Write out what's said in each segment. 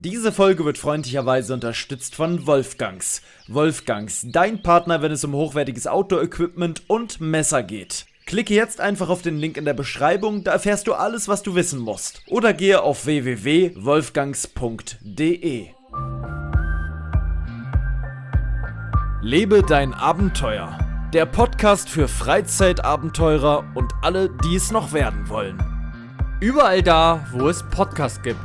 Diese Folge wird freundlicherweise unterstützt von Wolfgangs. Wolfgangs, dein Partner, wenn es um hochwertiges Outdoor-Equipment und Messer geht. Klicke jetzt einfach auf den Link in der Beschreibung, da erfährst du alles, was du wissen musst. Oder gehe auf www.wolfgangs.de. Lebe dein Abenteuer. Der Podcast für Freizeitabenteurer und alle, die es noch werden wollen. Überall da, wo es Podcasts gibt.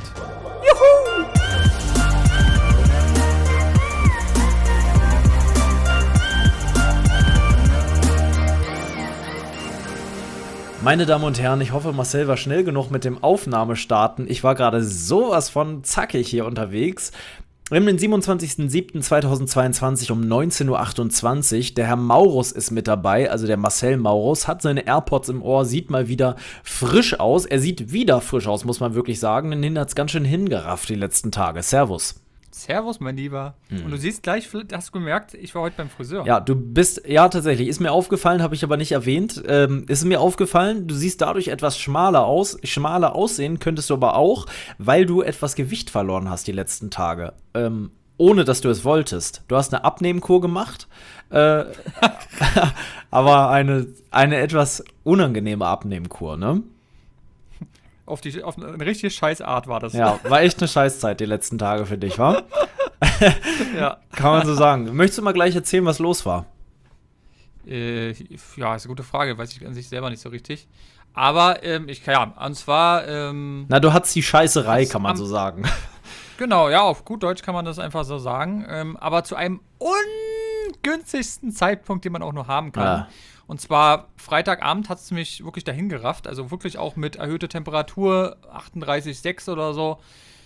Meine Damen und Herren, ich hoffe, Marcel war schnell genug mit dem Aufnahmestarten. Ich war gerade sowas von zackig hier unterwegs. Wir haben den 27.07.2022 um 19.28 Uhr. Der Herr Maurus ist mit dabei, also der Marcel Maurus, hat seine AirPods im Ohr, sieht mal wieder frisch aus. Er sieht wieder frisch aus, muss man wirklich sagen. Den hat es ganz schön hingerafft die letzten Tage. Servus. Servus, mein Lieber. Und du siehst gleich, hast du gemerkt, ich war heute beim Friseur. Ja, tatsächlich, ist mir aufgefallen, habe ich aber nicht erwähnt. Ist mir aufgefallen, du siehst dadurch etwas schmaler aus. Schmaler aussehen könntest du aber auch, weil du etwas Gewicht verloren hast die letzten Tage. Ohne, dass du es wolltest. Du hast eine Abnehmkur gemacht, aber eine etwas unangenehme Abnehmkur, ne? Auf eine richtige Scheißart war das. Ja, war echt eine Scheißzeit die letzten Tage für dich, wa? Ja. Kann man so sagen. Möchtest du mal gleich erzählen, was los war? Ja, ist eine gute Frage. Weiß ich an sich selber nicht so richtig. Aber, und zwar du hattest die Scheißerei, kann man so sagen. Genau, ja, auf gut Deutsch kann man das einfach so sagen. Aber zu einem ungünstigsten Zeitpunkt, den man auch nur haben kann. Ja. Und zwar Freitagabend hat es mich wirklich dahin gerafft. Also wirklich auch mit erhöhter Temperatur, 38,6 oder so.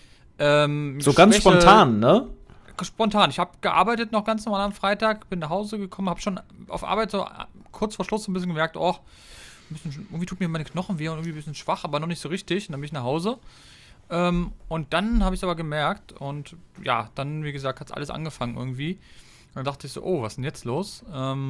So ganz spontan, ne? Spontan. Ich habe gearbeitet noch ganz normal am Freitag, bin nach Hause gekommen, habe schon auf Arbeit so kurz vor Schluss so ein bisschen gemerkt, irgendwie tut mir meine Knochen weh und irgendwie ein bisschen schwach, aber noch nicht so richtig. Und dann bin ich nach Hause. Und dann habe ich es aber gemerkt und ja, dann, wie gesagt, hat es alles angefangen irgendwie. Und dann dachte ich so, was ist denn jetzt los?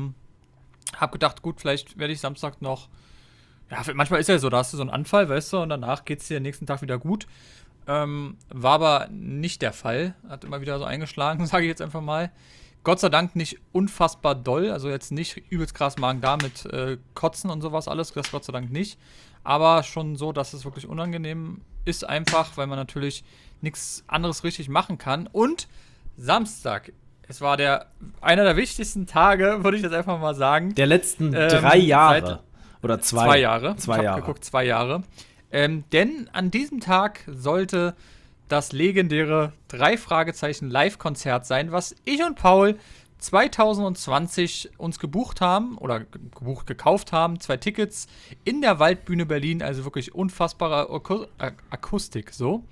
Hab gedacht, gut, vielleicht werde ich Samstag noch. Ja, manchmal ist ja so, da hast du so einen Anfall, weißt du, und danach geht es dir den nächsten Tag wieder gut. War aber nicht der Fall. Hat immer wieder so eingeschlagen, sage ich jetzt einfach mal. Gott sei Dank nicht unfassbar doll, also jetzt nicht übelst krass Magen-Darm mit Kotzen und sowas alles, das Gott sei Dank nicht. Aber schon so, dass es wirklich unangenehm ist einfach, weil man natürlich nichts anderes richtig machen kann. Und Samstag. Es war einer der wichtigsten Tage, würde ich jetzt einfach mal sagen. Der letzten 3 Jahre. Oder 2. 2 Jahre. 2 Ich Jahre. habe geguckt, 2 Jahre. Denn an diesem Tag sollte das legendäre 3-Fragezeichen-Live-Konzert sein, was ich und Paul 2020 uns gebucht haben oder gekauft haben. 2 Tickets in der Waldbühne Berlin, also wirklich unfassbare Akustik, so.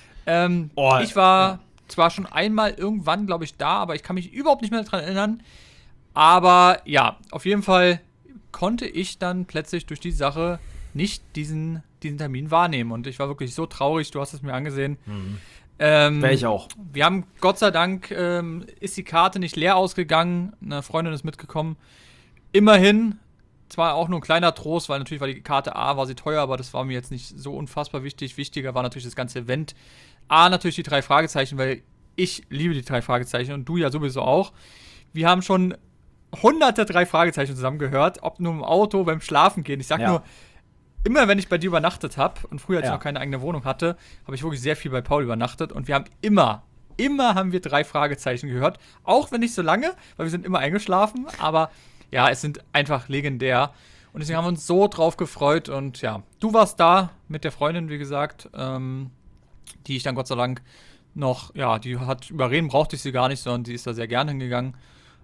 Ich war zwar schon einmal irgendwann, glaube ich, da, aber ich kann mich überhaupt nicht mehr daran erinnern. Aber ja, auf jeden Fall konnte ich dann plötzlich durch die Sache nicht diesen Termin wahrnehmen. Und ich war wirklich so traurig, du hast es mir angesehen. Wäre ich auch. Wir haben, Gott sei Dank, ist die Karte nicht leer ausgegangen. Eine Freundin ist mitgekommen. Immerhin, zwar auch nur ein kleiner Trost, weil natürlich war die Karte war sie teuer, aber das war mir jetzt nicht so unfassbar wichtig. Wichtiger war natürlich das ganze Event. Natürlich die 3 Fragezeichen, weil ich liebe die 3 Fragezeichen und du ja sowieso auch. Wir haben schon hunderte 3 Fragezeichen zusammen gehört, ob nur im Auto, beim Schlafen gehen. Ich sag nur, immer wenn ich bei dir übernachtet habe und früher, als ich noch keine eigene Wohnung hatte, habe ich wirklich sehr viel bei Paul übernachtet und wir haben immer haben wir 3 Fragezeichen gehört. Auch wenn nicht so lange, weil wir sind immer eingeschlafen, aber ja, es sind einfach legendär. Und deswegen haben wir uns so drauf gefreut und ja, du warst da mit der Freundin, wie gesagt, die ich dann Gott sei Dank noch, die hat überreden, brauchte ich sie gar nicht, sondern die ist da sehr gerne hingegangen.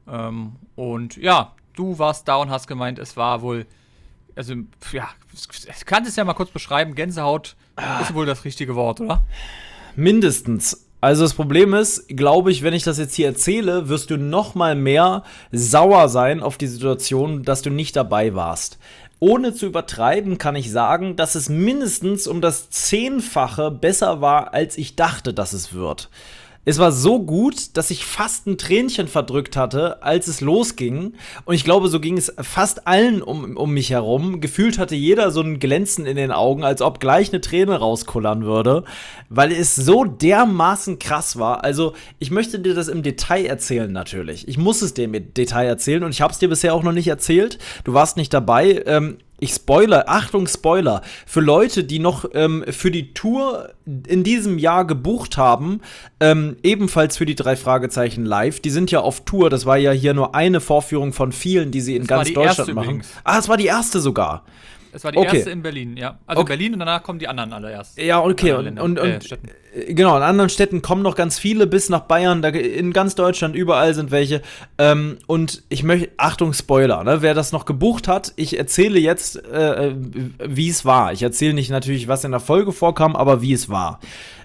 Und ja, du warst da und hast gemeint, es war wohl, also ja, ich kann es ja mal kurz beschreiben, Gänsehaut ist wohl das richtige Wort, oder? Mindestens. Also das Problem ist, glaube ich, wenn ich das jetzt hier erzähle, wirst du noch mal mehr sauer sein auf die Situation, dass du nicht dabei warst. Ohne zu übertreiben kann ich sagen, dass es mindestens um das 10-fache besser war, als ich dachte, dass es wird. Es war so gut, dass ich fast ein Tränchen verdrückt hatte, als es losging. Und ich glaube, so ging es fast allen um mich herum. Gefühlt hatte jeder so ein Glänzen in den Augen, als ob gleich eine Träne rauskullern würde, weil es so dermaßen krass war. Also, ich möchte dir das im Detail erzählen, natürlich. Ich muss es dir im Detail erzählen und ich habe es dir bisher auch noch nicht erzählt. Du warst nicht dabei. Ich spoiler, Achtung, Spoiler, für Leute, die noch für die Tour in diesem Jahr gebucht haben, ebenfalls für die 3 Fragezeichen live, die sind ja auf Tour, das war ja hier nur eine Vorführung von vielen, die sie in ganz Deutschland machen. Übrigens. Ah, es war die erste sogar. Es war die erste in Berlin, ja. Also Berlin und danach kommen die anderen alle erst. Ja, okay. Und genau, in anderen Städten kommen noch ganz viele bis nach Bayern, in ganz Deutschland, überall sind welche. Und ich möchte, Achtung, Spoiler, ne? Wer das noch gebucht hat, ich erzähle jetzt, wie es war. Ich erzähle nicht natürlich, was in der Folge vorkam, aber wie es war.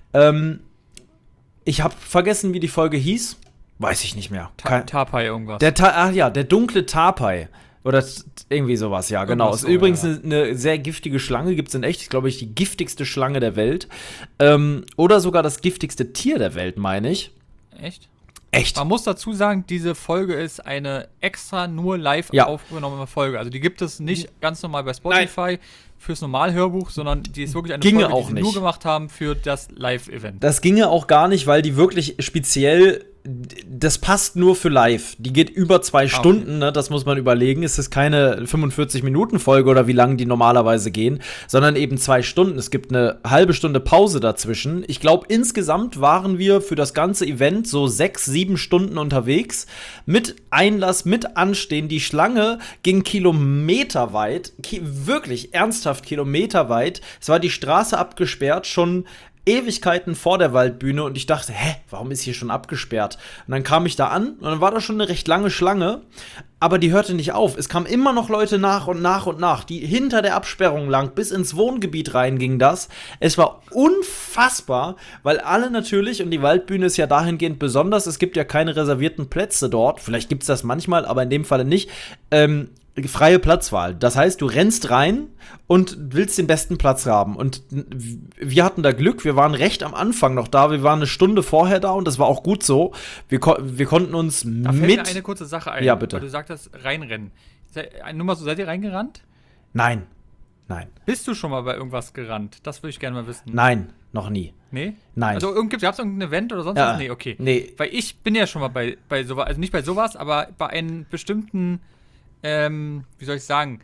Ich habe vergessen, wie die Folge hieß. Weiß ich nicht mehr. Tarpai irgendwas. Der dunkle Tarpai. Oder irgendwie sowas, ja, genau. Ist übrigens eine sehr giftige Schlange, gibt es in echt, glaube ich, die giftigste Schlange der Welt. Oder sogar das giftigste Tier der Welt, meine ich. Echt? Echt. Man muss dazu sagen, diese Folge ist eine extra nur live aufgenommene Folge. Also die gibt es nicht ganz normal bei Spotify fürs Normalhörbuch, sondern die ist wirklich eine Folge, die sie nur gemacht haben für das Live-Event. Das ginge auch gar nicht, weil die wirklich speziell, das passt nur für live. Die geht über 2 Stunden, ne? Das muss man überlegen. Es ist keine 45-Minuten-Folge oder wie lange die normalerweise gehen, sondern eben 2 Stunden. Es gibt eine halbe Stunde Pause dazwischen. Ich glaube, insgesamt waren wir für das ganze Event so 6, 7 Stunden unterwegs. Mit Einlass, mit Anstehen. Die Schlange ging kilometerweit, wirklich ernsthaft kilometerweit. Es war die Straße abgesperrt, schon Ewigkeiten vor der Waldbühne und ich dachte, warum ist hier schon abgesperrt? Und dann kam ich da an und dann war da schon eine recht lange Schlange, aber die hörte nicht auf. Es kamen immer noch Leute nach und nach und nach, die hinter der Absperrung lang, bis ins Wohngebiet rein ging das. Es war unfassbar, weil alle natürlich, und die Waldbühne ist ja dahingehend besonders, es gibt ja keine reservierten Plätze dort, vielleicht gibt es das manchmal, aber in dem Falle nicht, freie Platzwahl. Das heißt, du rennst rein und willst den besten Platz haben. Und wir hatten da Glück, wir waren recht am Anfang noch da, wir waren eine Stunde vorher da und das war auch gut so. Wir konnten uns da fällt mir eine kurze Sache ein, ja, bitte. Weil du sagtest, reinrennen. Nur mal so, seid ihr reingerannt? Nein. Bist du schon mal bei irgendwas gerannt? Das würde ich gerne mal wissen. Nein, noch nie. Nee? Nein. Also gab es irgendein Event oder sonst was? Nee, okay. Nee. Weil ich bin ja schon mal bei sowas, also nicht bei sowas, aber bei einem bestimmten wie soll ich sagen,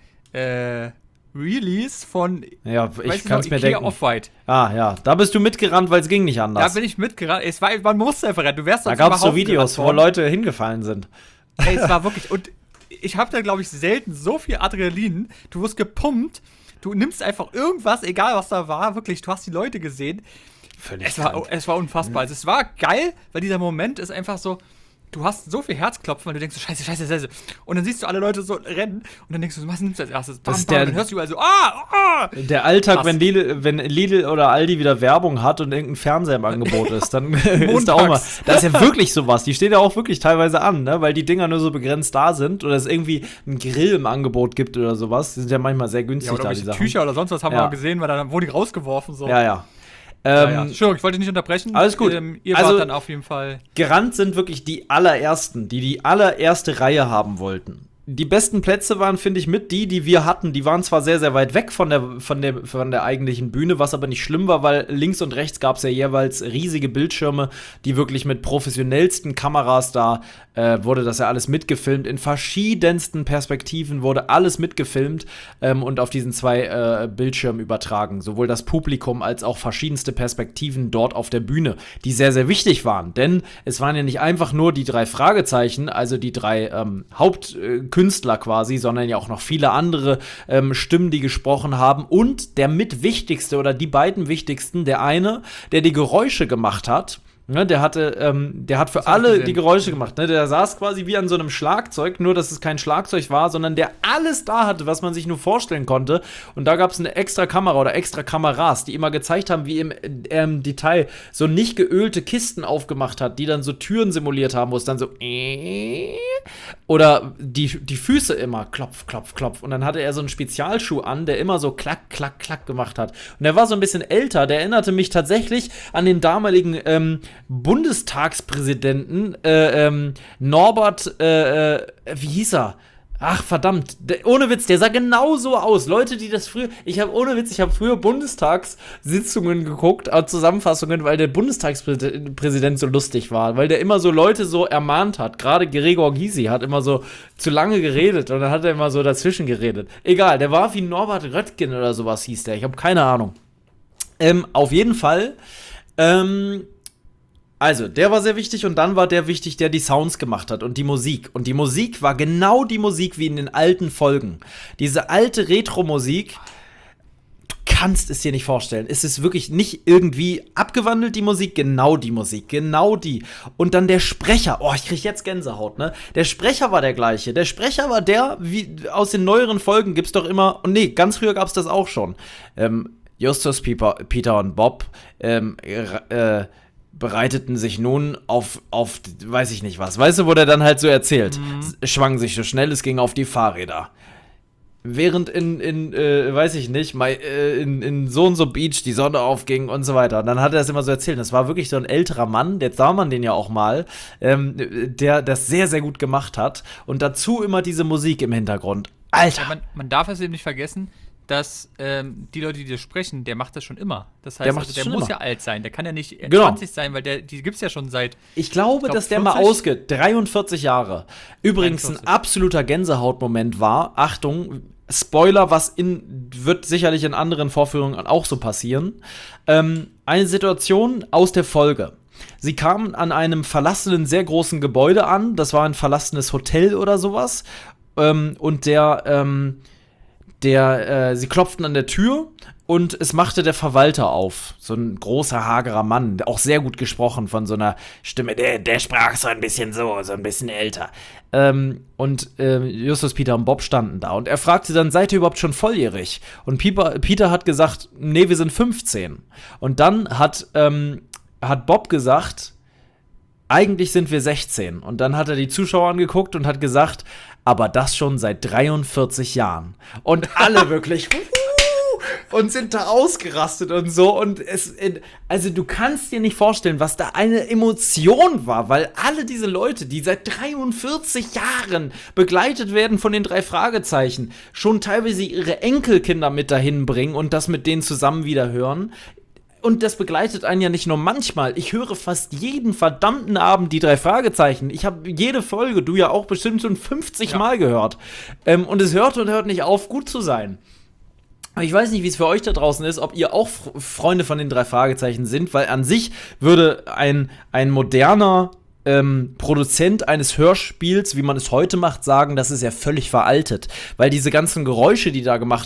Release von ich kann es mir denken. Off-White. Ah, ja, da bist du mitgerannt, weil es ging nicht anders. Da bin ich mitgerannt. Man musste einfach rennen. Du wärst da gab es so Videos, wo Leute hingefallen sind. Ey, es war wirklich, und ich habe da, glaube ich, selten so viel Adrenalin. Du wirst gepumpt, du nimmst einfach irgendwas, egal was da war, wirklich, du hast die Leute gesehen. Es war unfassbar. Also, es war geil, weil dieser Moment ist einfach so, du hast so viel Herzklopfen, weil du denkst, scheiße. Und dann siehst du alle Leute so rennen und dann denkst du, was nimmst du als erstes? Dann hörst du überall so, Der Alltag, wenn Lidl oder Aldi wieder Werbung hat und irgendein Fernseher im Angebot ist, dann ist da auch mal, da ist ja wirklich sowas, die steht ja auch wirklich teilweise an, ne, weil die Dinger nur so begrenzt da sind oder es irgendwie ein Grill im Angebot gibt oder sowas, die sind ja manchmal sehr günstig oder da, die Sachen. Tücher oder sonst was haben wir gesehen, weil dann wurden die rausgeworfen, so. Ja. Entschuldigung, ich wollte dich nicht unterbrechen. Alles gut. Ihr wart dann auf jeden Fall. Gerannt sind wirklich die allerersten, die allererste Reihe haben wollten. Die besten Plätze waren, finde ich, die wir hatten. Die waren zwar sehr, sehr weit weg von der eigentlichen Bühne, was aber nicht schlimm war, weil links und rechts gab es ja jeweils riesige Bildschirme, die wirklich mit professionellsten Kameras da wurde das ja alles mitgefilmt. In verschiedensten Perspektiven wurde alles mitgefilmt und auf diesen 2 Bildschirmen übertragen. Sowohl das Publikum als auch verschiedenste Perspektiven dort auf der Bühne, die sehr, sehr wichtig waren. Denn es waren ja nicht einfach nur die 3 Fragezeichen, also die 3 Hauptkünstler quasi, sondern ja auch noch viele andere Stimmen, die gesprochen haben. Und der mitwichtigste oder die beiden wichtigsten, der eine, der die Geräusche gemacht hat, ne, der hat für alle die Geräusche gemacht. Ne? Der saß quasi wie an so einem Schlagzeug, nur dass es kein Schlagzeug war, sondern der alles da hatte, was man sich nur vorstellen konnte. Und da gab es eine extra Kamera oder extra Kameras, die immer gezeigt haben, wie im Detail so nicht geölte Kisten aufgemacht hat, die dann so Türen simuliert haben, wo es dann so Oder die Füße immer klopf, klopf, klopf. Und dann hatte er so einen Spezialschuh an, der immer so klack, klack, klack gemacht hat. Und er war so ein bisschen älter. Der erinnerte mich tatsächlich an den damaligen Bundestagspräsidenten Norbert, wie hieß er? Ach, verdammt. Ohne Witz, der sah genau so aus. Leute, die das früher. Ich habe früher Bundestagssitzungen geguckt, Zusammenfassungen, weil der Bundestagspräsident so lustig war. Weil der immer so Leute so ermahnt hat. Gerade Gregor Gysi hat immer so zu lange geredet und dann hat er immer so dazwischen geredet. Egal, der war wie Norbert Röttgen oder sowas hieß der. Ich habe keine Ahnung. Auf jeden Fall. Also, der war sehr wichtig und dann war der wichtig, der die Sounds gemacht hat und die Musik. Und die Musik war genau die Musik wie in den alten Folgen. Diese alte Retro-Musik, du kannst es dir nicht vorstellen. Es ist wirklich nicht irgendwie abgewandelt, die Musik, genau die Musik, genau die. Und dann der Sprecher, oh, ich krieg jetzt Gänsehaut, ne? Der Sprecher war der gleiche. Der Sprecher war der, wie aus den neueren Folgen gibt's doch immer, und nee, ganz früher gab's das auch schon. Justus, Peter und Bob, bereiteten sich nun auf, weiß ich nicht was. Weißt du, wo der dann halt so erzählt? Schwangen sich so schnell, es ging auf die Fahrräder. Während weiß ich nicht, in so und so Beach die Sonne aufging und so weiter. Und dann hat er das immer so erzählt. Das war wirklich so ein älterer Mann, jetzt sah man den ja auch mal, der das sehr, sehr gut gemacht hat. Und dazu immer diese Musik im Hintergrund. Alter! Ja, man darf es eben nicht vergessen, dass die Leute, die das sprechen, der macht das schon immer. Das heißt, der muss ja alt sein. Der kann ja nicht 20 sein, weil die gibt's ja schon seit. Ich glaube, dass der mal ausgeht. 43 Jahre. Übrigens 43. Ein absoluter Gänsehautmoment war, Achtung, Spoiler, wird sicherlich in anderen Vorführungen auch so passieren. Eine Situation aus der Folge. Sie kamen an einem verlassenen, sehr großen Gebäude an. Das war ein verlassenes Hotel oder sowas. Und sie klopften an der Tür und es machte der Verwalter auf. So ein großer, hagerer Mann, auch sehr gut gesprochen von so einer Stimme. Der sprach so ein bisschen so ein bisschen älter. Und Justus, Peter und Bob standen da. Und er fragte dann, seid ihr überhaupt schon volljährig? Und Peter hat gesagt, nee, wir sind 15. Und dann hat Bob gesagt, eigentlich sind wir 16. Und dann hat er die Zuschauer angeguckt und hat gesagt, aber das schon seit 43 Jahren. Und alle wirklich und sind da ausgerastet und so. Und also du kannst dir nicht vorstellen, was da eine Emotion war, weil alle diese Leute, die seit 43 Jahren begleitet werden von den 3 Fragezeichen, schon teilweise ihre Enkelkinder mit dahin bringen und das mit denen zusammen wieder hören. Und das begleitet einen ja nicht nur manchmal. Ich höre fast jeden verdammten Abend die 3 Fragezeichen. Ich habe jede Folge, du ja auch bestimmt schon 50 Mal gehört. Und es hört und hört nicht auf, gut zu sein. Aber ich weiß nicht, wie es für euch da draußen ist, ob ihr auch Freunde von den 3 Fragezeichen sind, weil an sich würde ein moderner Produzent eines Hörspiels, wie man es heute macht, sagen, das ist ja völlig veraltet. Weil diese ganzen Geräusche, die da gemacht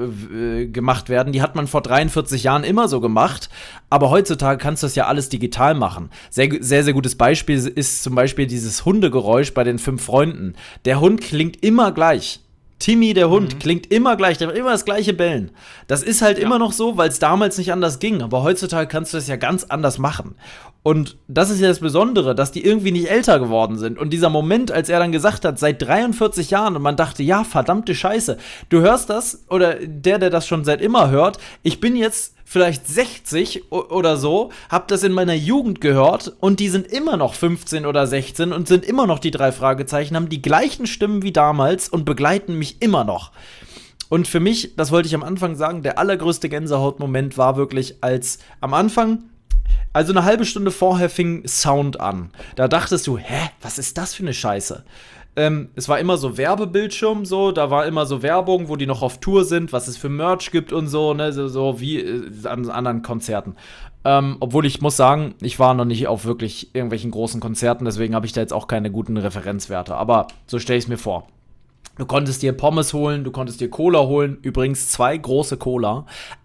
werden, die hat man vor 43 Jahren immer so gemacht. Aber heutzutage kannst du das ja alles digital machen. Sehr, sehr, sehr gutes Beispiel ist zum Beispiel dieses Hundegeräusch bei den 5 Freunden. Der Hund klingt immer gleich. Timmy, der Hund, klingt immer gleich, der hat immer das gleiche Bellen. Das ist halt immer noch so, weil es damals nicht anders ging. Aber heutzutage kannst du das ja ganz anders machen. Und das ist ja das Besondere, dass die irgendwie nicht älter geworden sind. Und dieser Moment, als er dann gesagt hat, seit 43 Jahren, und man dachte, ja, verdammte Scheiße, du hörst das, oder der das schon seit immer hört, ich bin jetzt vielleicht 60 oder so, hab das in meiner Jugend gehört und die sind immer noch 15 oder 16 und sind immer noch die 3 Fragezeichen, haben die gleichen Stimmen wie damals und begleiten mich immer noch. Und für mich, das wollte ich am Anfang sagen, der allergrößte Gänsehautmoment war wirklich, als am Anfang, also eine halbe Stunde vorher fing Sound an. Da dachtest du, was ist das für eine Scheiße? Es war immer so Werbebildschirm, so, da war immer so Werbung, wo die noch auf Tour sind, was es für Merch gibt und so, ne, so wie an anderen Konzerten. Obwohl ich muss sagen, ich war noch nicht auf wirklich irgendwelchen großen Konzerten, deswegen habe ich da jetzt auch keine guten Referenzwerte. Aber so stelle ich es mir vor. Du konntest dir Pommes holen, du konntest dir Cola holen. Übrigens 2 große Cola,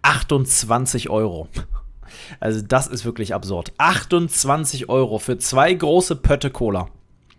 28 €. Also das ist wirklich absurd. 28 € für 2 große Pötte Cola.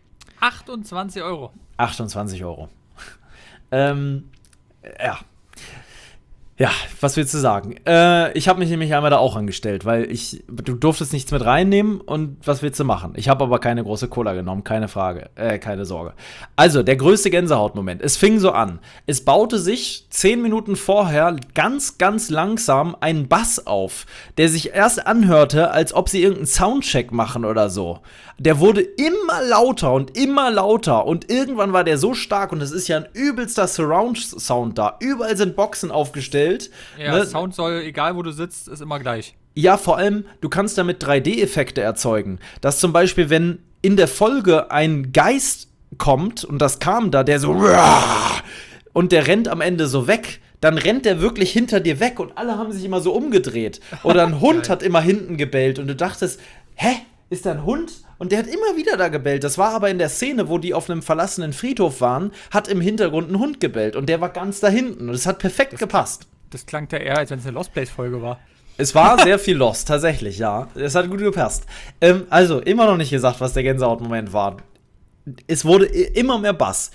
28 €. 28 €. Ja. Ja, was willst du sagen? Ich habe mich nämlich einmal da auch angestellt, weil du durftest nichts mit reinnehmen und was willst du machen? Ich habe aber keine große Cola genommen, keine Frage, keine Sorge. Also, der größte Gänsehautmoment. Es fing so an. Es baute sich 10 Minuten vorher ganz, ganz langsam ein Bass auf, der sich erst anhörte, als ob sie irgendeinen Soundcheck machen oder so. Der wurde immer lauter und irgendwann war der so stark und es ist ja ein übelster Surround-Sound da. Überall sind Boxen aufgestellt. Ja, Ne? Sound soll, egal wo du sitzt, ist immer gleich. Ja, vor allem, du kannst damit 3D-Effekte erzeugen. Dass zum Beispiel, wenn in der Folge ein Geist kommt, und das kam da, der so und der rennt am Ende so weg, dann rennt der wirklich hinter dir weg und alle haben sich immer so umgedreht. Oder ein Hund hat immer hinten gebellt und du dachtest, hä? Ist da ein Hund? Und der hat immer wieder da gebellt. Das war aber in der Szene, wo die auf einem verlassenen Friedhof waren, hat im Hintergrund ein Hund gebellt. Und der war ganz da hinten. Und es hat perfekt gepasst. Das klang ja eher, als wenn es eine Lost Place-Folge war. Es war sehr viel Lost, tatsächlich, ja. Es hat gut gepasst. Also, immer noch nicht gesagt, was der Gänsehautmoment war. Es wurde immer mehr Bass.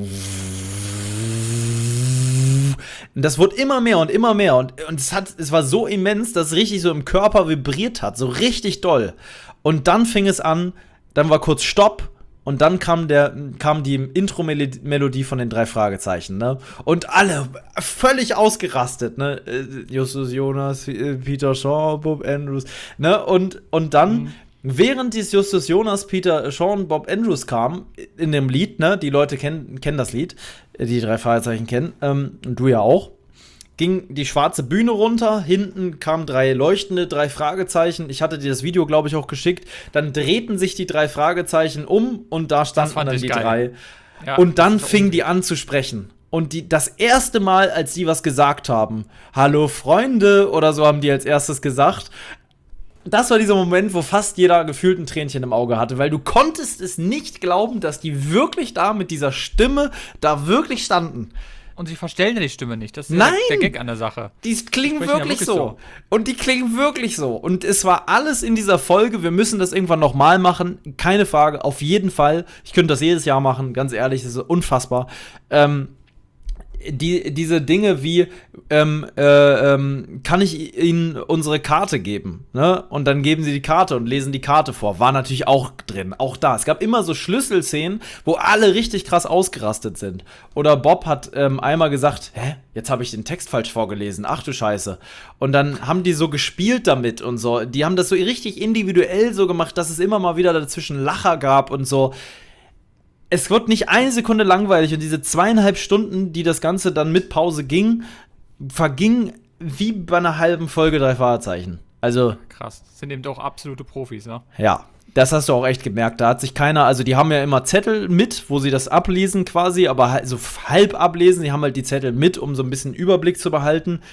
Das wurde immer mehr und immer mehr. Und es war so immens, dass es richtig so im Körper vibriert hat. So richtig doll. Und dann fing es an, dann war kurz Stopp und dann kam die Intro-Melodie von den 3 Fragezeichen, ne? Und alle völlig ausgerastet, ne? Justus Jonas, Peter Shaw, Bob Andrews, ne? Und dann, während dieses Justus Jonas, Peter Shaw und Bob Andrews kam, in dem Lied, ne? Die Leute kennen das Lied, die 3 Fragezeichen kennen, und du ja auch. Ging die schwarze Bühne runter, hinten kamen 3 leuchtende 3 Fragezeichen. Ich hatte dir das Video, glaube ich, auch geschickt. Dann drehten sich die 3 Fragezeichen um und da standen dann die geil. 3. Ja, und dann fingen die an zu sprechen. Und das erste Mal, als die was gesagt haben, hallo Freunde oder so haben die als erstes gesagt. Das war dieser Moment, wo fast jeder gefühlt ein Tränchen im Auge hatte, weil du konntest es nicht glauben, dass die wirklich da mit dieser Stimme da wirklich standen. Und sie verstellen ja die Stimme nicht. Das ist Nein, der Gag an der Sache. Die klingen wirklich so. Und die klingen wirklich so. Und es war alles in dieser Folge. Wir müssen das irgendwann nochmal machen. Keine Frage. Auf jeden Fall. Ich könnte das jedes Jahr machen. Ganz ehrlich, das ist unfassbar. Diese Dinge wie, kann ich Ihnen unsere Karte geben? Ne? Und dann geben sie die Karte und lesen die Karte vor. War natürlich auch drin. Auch da. Es gab immer so Schlüsselszenen, wo alle richtig krass ausgerastet sind. Oder Bob hat einmal gesagt, jetzt habe ich den Text falsch vorgelesen. Ach du Scheiße. Und dann haben die so gespielt damit und so. Die haben das so richtig individuell so gemacht, dass es immer mal wieder dazwischen Lacher gab und so. Es wird nicht eine Sekunde langweilig und diese 2,5 Stunden, die das Ganze dann mit Pause ging, vergingen wie bei einer halben Folge 3 Fragezeichen. Also krass, das sind eben doch absolute Profis, ne? Ja, das hast du auch echt gemerkt. Da hat sich keiner, also die haben ja immer Zettel mit, wo sie das ablesen quasi, aber halt so halb ablesen. Die haben halt die Zettel mit, um so ein bisschen Überblick zu behalten.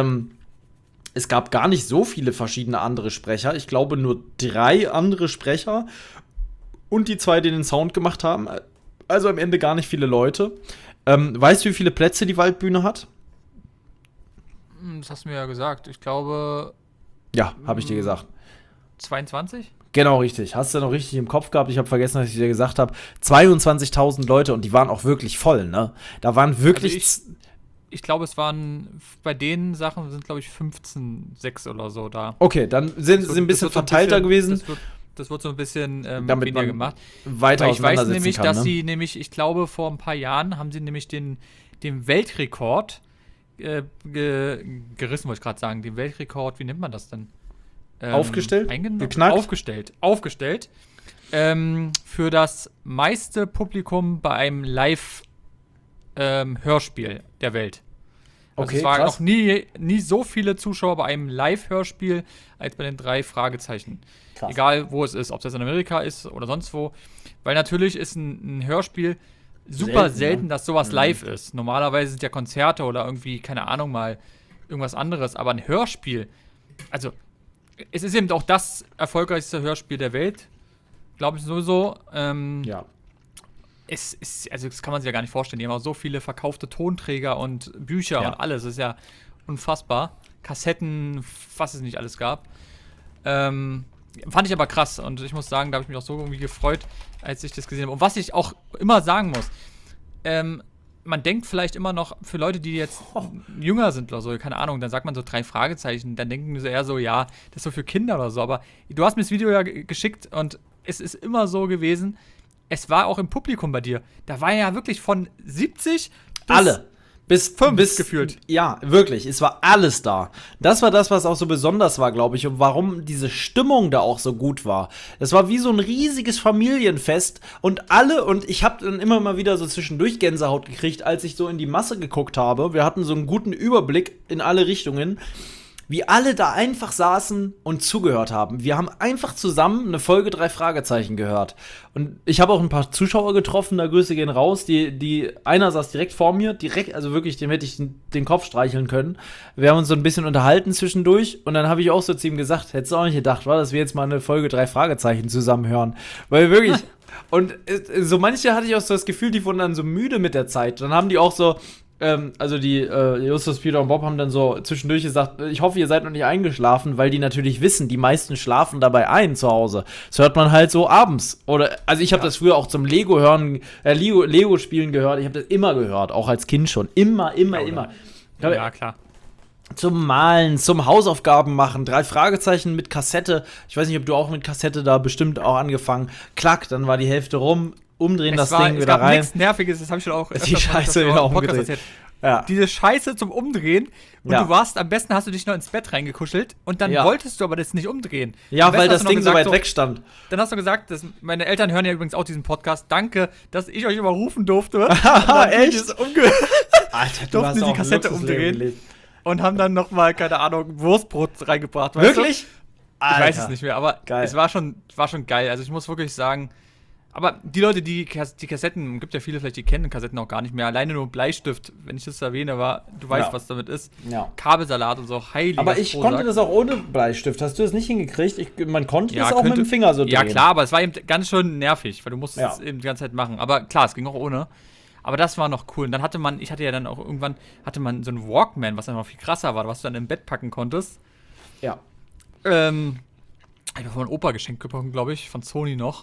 Es gab gar nicht so viele verschiedene andere Sprecher. Ich glaube nur 3 andere Sprecher. Und die 2, die den Sound gemacht haben. Also am Ende gar nicht viele Leute. Weißt du, wie viele Plätze die Waldbühne hat? Das hast du mir ja gesagt. Ich glaube. Ja, habe ich dir gesagt. 22? Genau, richtig. Hast du noch richtig im Kopf gehabt? Ich habe vergessen, dass ich dir gesagt habe. 22.000 Leute und die waren auch wirklich voll, ne? Da waren wirklich. Also ich glaube, es waren bei den Sachen sind, glaube ich, 15,6 oder so da. Okay, dann sind sie ein bisschen verteilter gewesen. Das wird so ein bisschen damit weniger gemacht. Weiter ich weiß nämlich, kann, dass sie nämlich, ich glaube, vor ein paar Jahren haben sie nämlich den Weltrekord gerissen, wollte ich gerade sagen. Den Weltrekord, wie nennt man das denn? Aufgestellt? Geknackt? Aufgestellt. Für das meiste Publikum bei einem Live-Hörspiel der Welt. Also es waren noch nie so viele Zuschauer bei einem Live-Hörspiel als bei den 3 Fragezeichen. Krass. Egal, wo es ist, ob es jetzt in Amerika ist oder sonst wo. Weil natürlich ist ein Hörspiel super selten, dass sowas live ist. Normalerweise sind ja Konzerte oder irgendwie, keine Ahnung, mal irgendwas anderes. Aber ein Hörspiel, also es ist eben auch das erfolgreichste Hörspiel der Welt. Glaube ich sowieso. Ja. Also das kann man sich ja gar nicht vorstellen. Die haben auch so viele verkaufte Tonträger und Bücher und alles. Das ist ja unfassbar. Kassetten, was es nicht alles gab. Fand ich aber krass. Und ich muss sagen, da habe ich mich auch so irgendwie gefreut, als ich das gesehen habe. Und was ich auch immer sagen muss, man denkt vielleicht immer noch, für Leute, die jetzt jünger sind oder so, keine Ahnung, dann sagt man so 3 Fragezeichen, dann denken die so eher so, ja, das ist so für Kinder oder so. Aber du hast mir das Video ja geschickt und es ist immer so gewesen, es war auch im Publikum bei dir. Da war ja wirklich von 70 bis Alle. Bis gefühlt. Ja, wirklich. Es war alles da. Das war das, was auch so besonders war, glaube ich, und warum diese Stimmung da auch so gut war. Das war wie so ein riesiges Familienfest und ich habe dann immer mal wieder so zwischendurch Gänsehaut gekriegt, als ich so in die Masse geguckt habe. Wir hatten so einen guten Überblick in alle Richtungen, wie alle da einfach saßen und zugehört haben. Wir haben einfach zusammen eine Folge 3 Fragezeichen gehört. Und ich habe auch ein paar Zuschauer getroffen, da Grüße gehen raus. Einer saß direkt vor mir, also wirklich, dem hätte ich den Kopf streicheln können. Wir haben uns so ein bisschen unterhalten zwischendurch und dann habe ich auch so zu ihm gesagt, hättest du auch nicht gedacht, dass wir jetzt mal eine Folge 3 Fragezeichen zusammen hören. Weil wirklich, und so manche hatte ich auch so das Gefühl, die wurden dann so müde mit der Zeit. Dann haben die auch so, also die Justus, Peter und Bob haben dann so zwischendurch gesagt, ich hoffe, ihr seid noch nicht eingeschlafen, weil die natürlich wissen, die meisten schlafen dabei ein zu Hause. Das hört man halt so abends. Also ich habe das früher auch zum Lego-Spielen gehört. Ich habe das immer gehört, auch als Kind schon. Immer. Ja, klar. Zum Malen, zum Hausaufgaben machen, 3 Fragezeichen mit Kassette. Ich weiß nicht, ob du auch mit Kassette da bestimmt auch angefangen. Klack, dann war die Hälfte rum. Umdrehen das Ding wieder rein. Nichts Nerviges, das habe ich schon auch. Die Scheiße wieder umgedreht. Ja. Diese Scheiße zum Umdrehen und du warst, am besten hast du dich noch ins Bett reingekuschelt und dann wolltest du aber das nicht umdrehen. Ja, weil das Ding so weit weg stand. Dann hast du gesagt, meine Eltern hören ja übrigens auch diesen Podcast. Danke, dass ich euch immer rufen durfte. Echt? Alter, du hast die Kassette umdrehen und haben dann nochmal, keine Ahnung, Wurstbrot reingebracht. Wirklich? Weißt du? Ich weiß es nicht mehr, aber geil. Es war schon geil. Also ich muss wirklich sagen, aber die Leute, die Kassetten, gibt ja viele vielleicht, die kennen Kassetten auch gar nicht mehr. Alleine nur Bleistift, wenn ich das erwähne, du weißt, was damit ist. Ja. Kabelsalat und so, heiliger Aber ich konnte das auch ohne Bleistift. Hast du das nicht hingekriegt? Man konnte das auch mit dem Finger so drehen. Ja, klar, aber es war eben ganz schön nervig, weil du musstest es eben die ganze Zeit machen. Aber klar, es ging auch ohne. Aber das war noch cool. Und dann hatte man so einen Walkman, was dann noch viel krasser war, was du dann im Bett packen konntest. Ja. Ich habe von meinem Opa geschenkt bekommen, glaube ich, von Sony noch.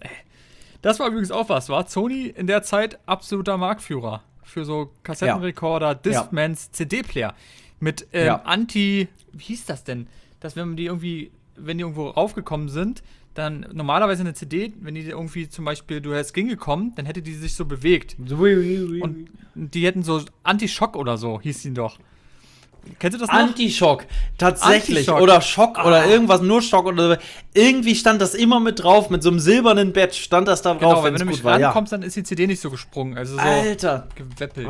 Das war übrigens auch was, Sony in der Zeit absoluter Marktführer für so Kassettenrekorder, Discmans, CD-Player mit wie hieß das denn? Dass wenn die irgendwo raufgekommen sind, dann normalerweise eine CD, wenn die irgendwie zum Beispiel, du hättest gekommen, dann hätte die sich so bewegt. Und die hätten so Anti-Schock oder so, hieß die doch. Kennst du das noch? Anti-Schock, tatsächlich. Anti-Schock. Oder Schock oder irgendwas, nur Schock. Oder irgendwie stand das immer mit drauf, mit so einem silbernen Bett stand das da drauf. Genau, wenn du nämlich rankommst, dann ist die CD nicht so gesprungen. Also so Alter. Geweppelt.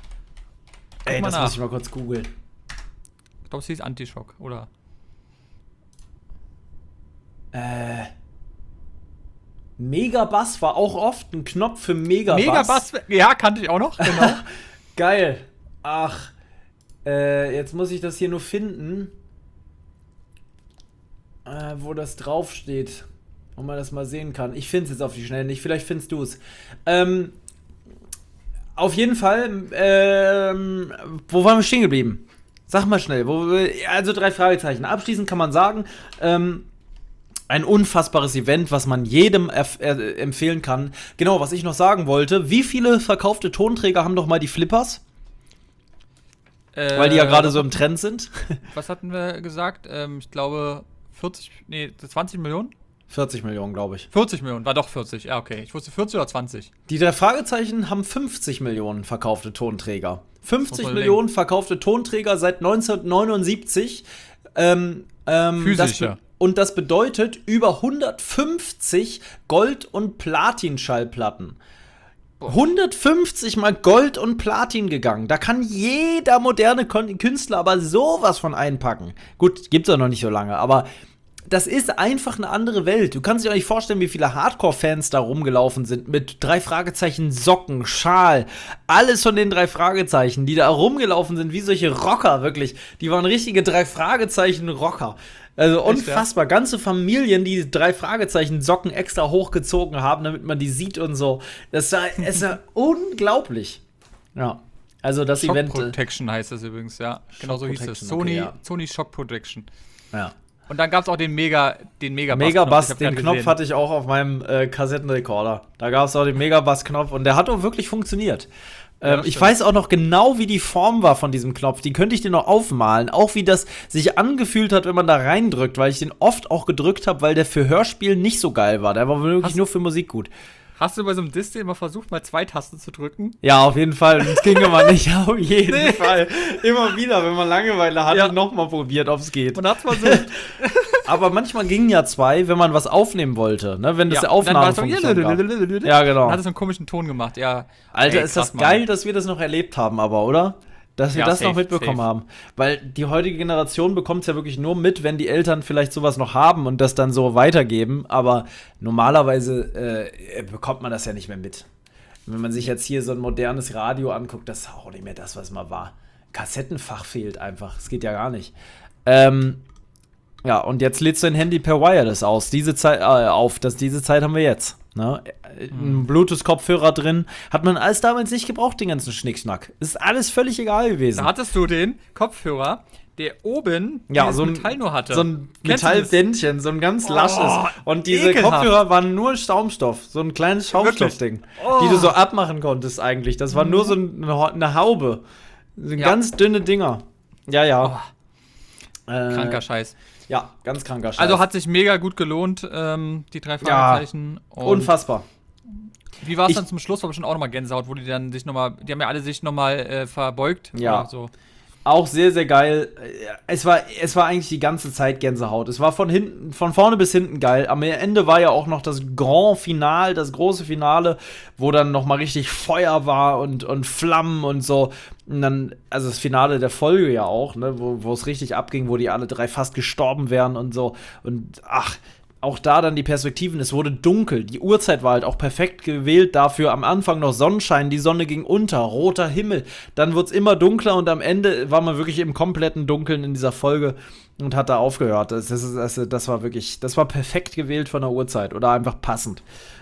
Ey, das muss ich mal kurz googeln. Ich glaube, es hieß Anti-Schock, oder? Megabass war auch oft ein Knopf für Megabass. Megabass, ja, kannte ich auch noch, genau. Geil. Ach, jetzt muss ich das hier nur finden, wo das draufsteht, und man das mal sehen kann. Ich finde es jetzt auf die Schnelle nicht, vielleicht findest du es. Auf jeden Fall, wo waren wir stehen geblieben? Sag mal schnell. Also 3 Fragezeichen. Abschließend kann man sagen, ein unfassbares Event, was man jedem empfehlen kann. Genau, was ich noch sagen wollte, wie viele verkaufte Tonträger haben doch mal die Flippers? Weil die ja gerade so im Trend sind. Was hatten wir gesagt? Ich glaube 20 Millionen? 40 Millionen, glaube ich. 40 Millionen, war doch 40. Ja, okay. Ich wusste 40 oder 20. Die 3 Fragezeichen haben 50 Millionen verkaufte Tonträger. 50 Millionen verkaufte Tonträger seit 1979. Physische. Und das bedeutet über 150 Gold- und Platin-Schallplatten. 150 mal Gold und Platin gegangen. Da kann jeder moderne Künstler aber sowas von einpacken. Gut, gibt's ja noch nicht so lange, aber das ist einfach eine andere Welt. Du kannst dir auch nicht vorstellen, wie viele Hardcore-Fans da rumgelaufen sind mit 3 Fragezeichen, Socken, Schal, alles von den 3 Fragezeichen, die da rumgelaufen sind, wie solche Rocker, wirklich. Die waren richtige 3 Fragezeichen-Rocker. Also unfassbar. Ganze Familien, die 3 Fragezeichen Socken extra hochgezogen haben, damit man die sieht und so. Es war unglaublich. Ja. Also das Shock Event. Protection heißt das übrigens, ja. Genau so hieß es. Sony Shock Protection. Ja. Und dann gab es auch den Megabass. Megabass, den Knopf hatte ich auch auf meinem Kassettenrekorder. Da gab es auch den Megabass-Knopf und der hat auch wirklich funktioniert. das Ich stimmt. weiß auch noch genau, wie die Form war von diesem Knopf. Die könnte ich dir noch aufmalen. Auch wie das sich angefühlt hat, wenn man da reindrückt, weil ich den oft auch gedrückt habe, weil der für Hörspiel nicht so geil war. Der war wirklich nur für Musik gut. Hast du bei so einem Distel immer versucht, mal 2 Tasten zu drücken? Ja, auf jeden Fall. Das ging immer nicht. Auf jeden Fall. Immer wieder, wenn man Langeweile hatte, Ja. nochmal probiert, ob es geht. Man hat's versucht. Aber manchmal gingen ja 2, wenn man was aufnehmen wollte. Ne? Wenn das der Aufnahmefunktion gab. Ja, genau. Dann hat es einen komischen Ton gemacht, ja. Alter, Ey, ist das krass, Mann. geil, dass wir das noch erlebt haben, aber, oder? Dass wir Ja, das noch safe, mitbekommen safe. haben. Weil die heutige Generation bekommt es ja wirklich nur mit, wenn die Eltern vielleicht sowas noch haben und das dann so weitergeben. Aber normalerweise bekommt man das ja nicht mehr mit. Wenn man sich jetzt hier so ein modernes Radio anguckt, das ist auch nicht mehr das, was mal war. Kassettenfach fehlt einfach. Das geht ja gar nicht. Ja, und jetzt lädst du dein Handy per Wireless aus. Diese Zeit haben wir jetzt. Ne? Ein Bluetooth-Kopfhörer drin. Hat man alles damals nicht gebraucht, den ganzen Schnickschnack. Ist alles völlig egal gewesen. Da hattest du den Kopfhörer, der oben Ja, dieses so ein Metall nur hatte. So ein Kennst du das? Metalldändchen, so ein ganz lasches. Und diese ekelhaft. Kopfhörer waren nur Schaumstoff. So ein kleines Schaumstoffding. Die du so abmachen konntest eigentlich. Das war nur so eine Haube. So ganz dünne Dinger. Ja. Kranker Scheiß. Ja, ganz kranker Scheiß. Also hat sich mega gut gelohnt, die 3 Fragezeichen. Und unfassbar. wie war es Ich- dann zum Schluss? War bestimmt auch nochmal Gänsehaut, wo die dann sich nochmal, die haben ja alle sich nochmal verbeugt. Ja. Oder so. Auch sehr, sehr geil. Es war eigentlich die ganze Zeit Gänsehaut. Es war von vorne bis hinten geil. Am Ende war ja auch noch das Grand Finale, das große Finale, wo dann noch mal richtig Feuer war und Flammen und so. Und dann, also das Finale der Folge ja auch, ne, wo es richtig abging, wo die alle 3 fast gestorben wären und so. Und auch da dann die Perspektiven, es wurde dunkel, die Uhrzeit war halt auch perfekt gewählt dafür, am Anfang noch Sonnenschein, die Sonne ging unter, roter Himmel, dann wurde es immer dunkler und am Ende war man wirklich im kompletten Dunkeln in dieser Folge und hat da aufgehört. Das war perfekt gewählt von der Uhrzeit oder einfach passend.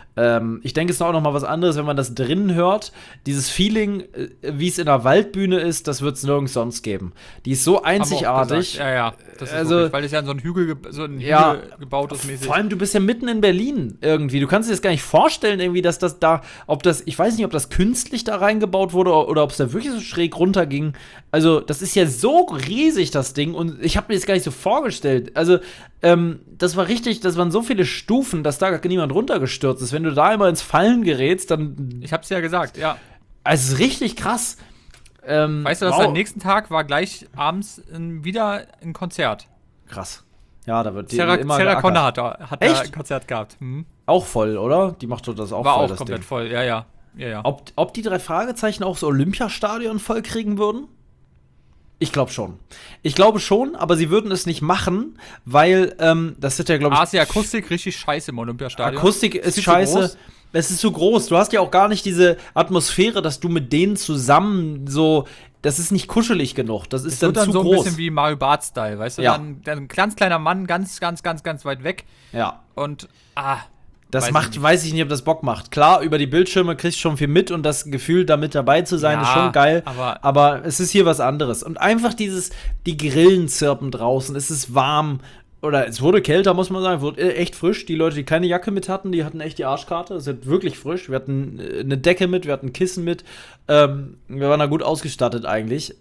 Ich denke, es ist auch noch mal was anderes, wenn man das drinnen hört. Dieses Feeling, wie es in der Waldbühne ist, das wird es nirgends sonst geben. Die ist so Haben wir auch einzigartig. gesagt. Ja, das ist Also- wirklich, weil es ja in so ein Hügel Ja, gebaut ist mäßig. Vor allem, du bist ja mitten in Berlin irgendwie. Du kannst dir das gar nicht vorstellen, irgendwie, dass das da, ich weiß nicht, ob das künstlich da reingebaut wurde oder ob es da wirklich so schräg runterging. Also, das ist ja so riesig, das Ding, und ich habe mir das gar nicht so vorgestellt. Also, das waren so viele Stufen, dass da gar niemand runtergestürzt ist. Wenn du da immer ins Fallen gerätst, dann. Ich hab's ja gesagt, ja. Also, es ist richtig krass. Weißt du, dass am nächsten Tag war gleich abends wieder ein Konzert. Krass. Ja, da wird Sarah immer Connor geackert. hat da Echt? ein Konzert gehabt. Auch voll, oder? Die macht doch das auch War voll, auch das komplett Ding. voll, ja. Ob die 3 Fragezeichen auch so Olympiastadion voll kriegen würden? Ich glaube schon. Ich glaube schon, aber sie würden es nicht machen, weil das ist ja, glaube ich, Ist die Akustik richtig scheiße im Olympiastadion. Akustik ist viel zu scheiße. groß. Es ist zu groß. Du hast ja auch gar nicht diese Atmosphäre, dass du mit denen zusammen so. Das ist nicht kuschelig genug. Das ist Es wird dann dann zu so ein groß. bisschen wie Mario Barth-Style, weißt du? Ja. Dann ein ganz kleiner Mann, ganz weit weg. Ja. Und, Das Weiß ich nicht. weiß ich nicht, ob das Bock macht. Klar, über die Bildschirme kriegst du schon viel mit und das Gefühl, da mit dabei zu sein, Ja, ist schon geil. aber es ist hier was anderes. Und einfach die Grillen zirpen draußen, es ist warm. Oder es wurde kälter, muss man sagen, wurde echt frisch. Die Leute, die keine Jacke mit hatten, die hatten echt die Arschkarte. Es ist wirklich frisch. Wir hatten eine Decke mit, wir hatten Kissen mit. Wir waren da gut ausgestattet eigentlich.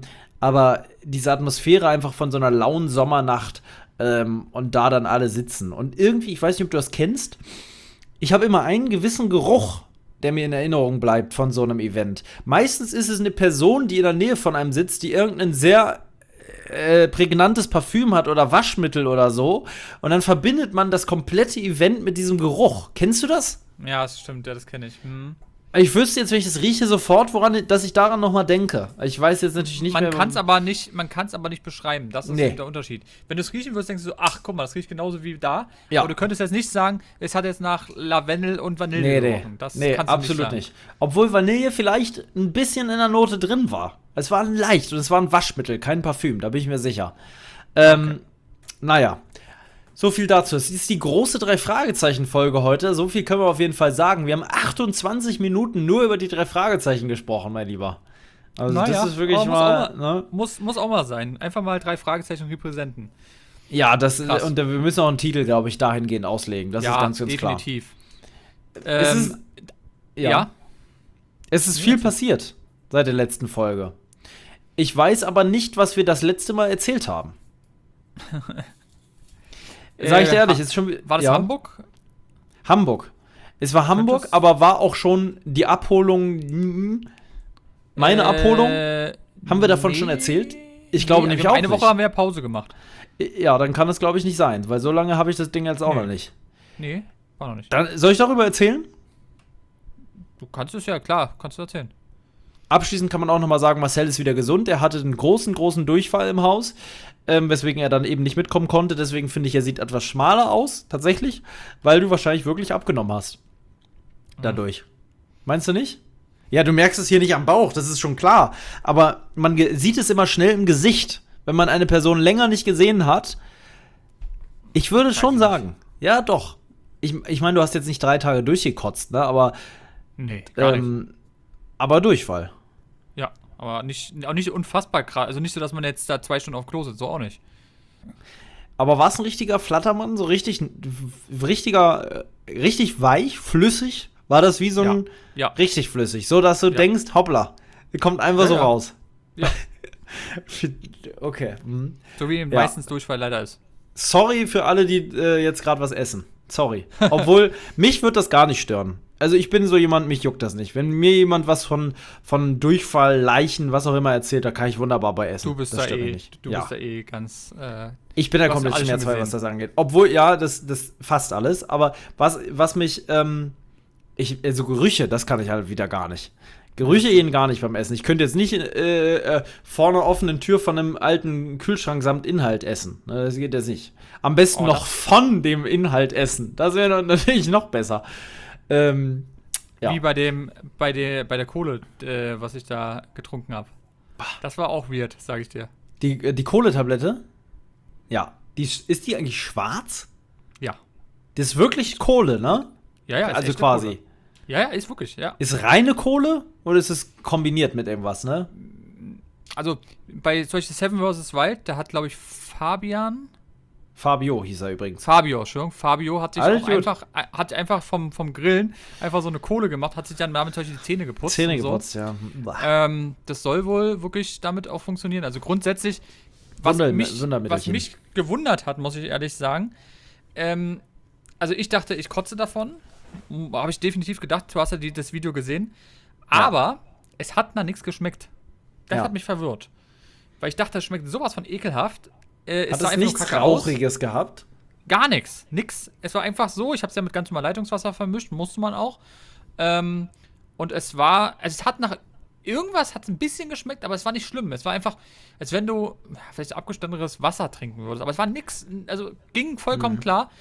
Aber diese Atmosphäre einfach von so einer lauen Sommernacht und da dann alle sitzen. Und irgendwie, ich weiß nicht, ob du das kennst, ich habe immer einen gewissen Geruch, der mir in Erinnerung bleibt von so einem Event. Meistens ist es eine Person, die in der Nähe von einem sitzt, die irgendeinen sehr prägnantes Parfüm hat oder Waschmittel oder so. Und dann verbindet man das komplette Event mit diesem Geruch. Kennst du das? ja, das stimmt, ja, das kenne ich. Ich wüsste jetzt, wenn ich das rieche, sofort, dass ich daran noch mal denke. Ich weiß jetzt natürlich nicht Man mehr. kann es aber nicht beschreiben. Das ist Nee. eben der Unterschied. Wenn du es riechen würdest, denkst du so, ach, guck mal, das riecht genauso wie da. Ja. Aber du könntest jetzt nicht sagen, es hat jetzt nach Lavendel und Vanille gerochen. Das Nee, kannst du absolut sagen. nicht. Obwohl Vanille vielleicht ein bisschen in der Note drin war. Es war leicht und es war ein Waschmittel, kein Parfüm, da bin ich mir sicher. Naja. So viel dazu. Es ist die große 3-Fragezeichen-Folge heute. So viel können wir auf jeden Fall sagen. Wir haben 28 Minuten nur über die 3 Fragezeichen gesprochen, mein Lieber. Also Naja, das ist wirklich aber mal. Muss auch mal sein. Einfach mal 3 Fragezeichen repräsenten. Ja, Krass. und wir müssen auch einen Titel, glaube ich, dahingehend auslegen. Das ist ganz klar. definitiv. Es ist, ja. Es ist viel passiert. seit der letzten Folge. Ich weiß aber nicht, was wir das letzte Mal erzählt haben. Sag ich dir ehrlich, ist schon. War das Hamburg? Hamburg. Es war Hamburg, aber war auch schon die Abholung. Meine Abholung? Haben wir davon schon erzählt? Ich glaube nämlich auch nicht. Eine Woche haben wir ja Pause gemacht. Ja, dann kann es, glaube ich, nicht sein, weil so lange habe ich das Ding jetzt auch noch nicht. Nee, war noch nicht. Dann, soll ich darüber erzählen? Du kannst es ja, klar, kannst du erzählen. Abschließend kann man auch noch mal sagen, Marcel ist wieder gesund. Er hatte einen großen Durchfall im Haus, weswegen er dann eben nicht mitkommen konnte. Deswegen finde ich, er sieht etwas schmaler aus, tatsächlich, weil du wahrscheinlich wirklich abgenommen hast. Dadurch. Meinst du nicht? Ja, du merkst es hier nicht am Bauch, das ist schon klar. Aber man sieht es immer schnell im Gesicht, wenn man eine Person länger nicht gesehen hat. Ich würde schon sagen, ja, doch. Ich meine, du hast jetzt nicht 3 Tage durchgekotzt, ne? Aber nee, gar nicht. Aber Durchfall. Ja, aber auch nicht unfassbar krass. Also nicht so, dass man jetzt da 2 Stunden auf Klo sitzt, so auch nicht. Aber war es ein richtiger Flattermann? So richtig weich, flüssig? War das wie so ein richtig flüssig? So, dass du denkst, hoppla, kommt einfach so raus. Ja. Okay. So wie meistens Durchfall leider ist. Sorry für alle, die jetzt gerade was essen. Sorry. Obwohl, mich wird das gar nicht stören. Also ich bin so jemand, mich juckt das nicht. Wenn mir jemand was von Durchfall, Leichen, was auch immer erzählt, da kann ich wunderbar bei essen. Du bist das da nicht. bist da ganz ich bin da komplett schmerzfrei, was das angeht. Obwohl, ja, das fast alles. Aber was mich, also Gerüche, das kann ich halt wieder gar nicht. Gerüche gehen gar nicht beim Essen. Ich könnte jetzt nicht vorne offenen Tür von einem alten Kühlschrank samt Inhalt essen. Das geht jetzt nicht. Am besten noch von dem Inhalt essen. Das wäre natürlich noch besser. Wie bei der Kohle, was ich da getrunken habe. Das war auch weird, sag ich dir. Die Kohletablette? Ja. Ist die eigentlich schwarz? Ja. Das ist wirklich Kohle, ne? Ja, ist also quasi. Kohle. Ja, ist wirklich, ja. Ist reine Kohle oder ist es kombiniert mit irgendwas, ne? Also, bei zum Beispiel Seven vs. Wild, da hat, glaube ich, Fabio hieß er übrigens. Fabio hat sich auch einfach vom Grillen einfach so eine Kohle gemacht, hat sich dann damit zum Beispiel die Zähne geputzt. Ja. Das soll wohl wirklich damit auch funktionieren. Also grundsätzlich, was mich gewundert hat, muss ich ehrlich sagen, also ich dachte, ich kotze davon. Habe ich definitiv gedacht, du hast ja das Video gesehen. Aber es hat nach nichts geschmeckt. Das hat mich verwirrt. Weil ich dachte, es schmeckt sowas von ekelhaft. Hat es nichts Rauchiges gehabt? Gar nichts. Nix. Es war einfach so, ich habe es ja mit ganz normal Leitungswasser vermischt, musste man auch. Und es hat nach irgendwas hat es ein bisschen geschmeckt, aber es war nicht schlimm. Es war einfach, als wenn du vielleicht abgestandenes Wasser trinken würdest. Aber es war nix, also ging vollkommen klar.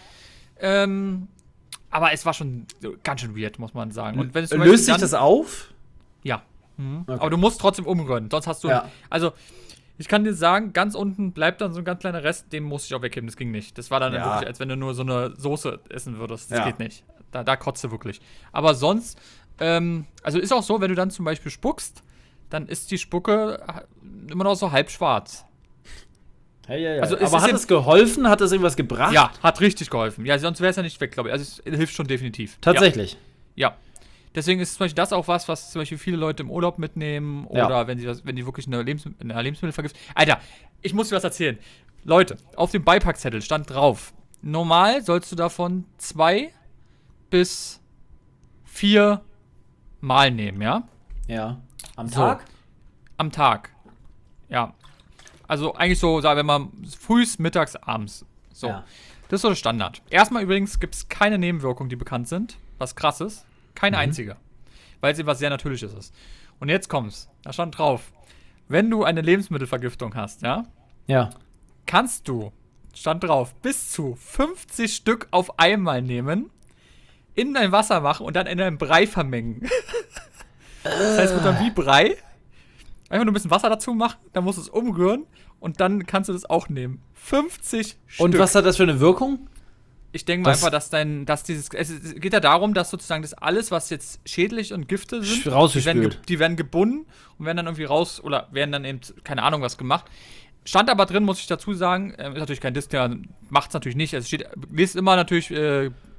Aber es war schon ganz schön weird, muss man sagen. Und wenn es löst sich das auf? Ja. Okay. Aber du musst trotzdem umrühren, sonst hast du. Ja. Also, ich kann dir sagen, ganz unten bleibt dann so ein ganz kleiner Rest, den musste ich auch wegheben, das ging nicht. Das war dann wirklich, als wenn du nur so eine Soße essen würdest. Das geht nicht. Da kotzt du wirklich. Aber sonst, also ist auch so, wenn du dann zum Beispiel spuckst, dann ist die Spucke immer noch so halb schwarz. Ja. Also aber hat es geholfen? Hat es irgendwas gebracht? Ja, hat richtig geholfen. Ja, sonst wäre es ja nicht weg, glaube ich. Also es hilft schon definitiv. Tatsächlich? Ja. Deswegen ist zum Beispiel das auch was zum Beispiel viele Leute im Urlaub mitnehmen oder wenn die wirklich eine Lebensmittelvergiftung. Alter, ich muss dir was erzählen. Leute, auf dem Beipackzettel stand drauf, normal sollst du davon 2 bis 4 Mal nehmen, ja? Ja. Am Tag? Am Tag. Ja. Also eigentlich so, sagen wir mal, frühs, mittags, abends. So. Ja. Das ist so der Standard. Erstmal übrigens gibt es keine Nebenwirkungen, die bekannt sind. Was krass ist. Keine einzige. Weil es etwas sehr Natürliches ist. Und jetzt kommt's. Da stand drauf. Wenn du eine Lebensmittelvergiftung hast, ja, kannst du, stand drauf, bis zu 50 Stück auf einmal nehmen, in dein Wasser machen und dann in einen Brei vermengen. Das heißt, wird dann wie Brei. Einfach nur ein bisschen Wasser dazu machen, dann musst du es umrühren und dann kannst du das auch nehmen. 50 Stück. Und was hat das für eine Wirkung? Ich denke mal einfach, es geht ja darum, dass sozusagen das alles, was jetzt schädlich und Gifte sind, die werden gebunden und werden dann irgendwie raus oder werden dann eben, keine Ahnung, was gemacht. Stand aber drin, muss ich dazu sagen, ist natürlich kein Diss, der macht es natürlich nicht. Es steht, liest immer natürlich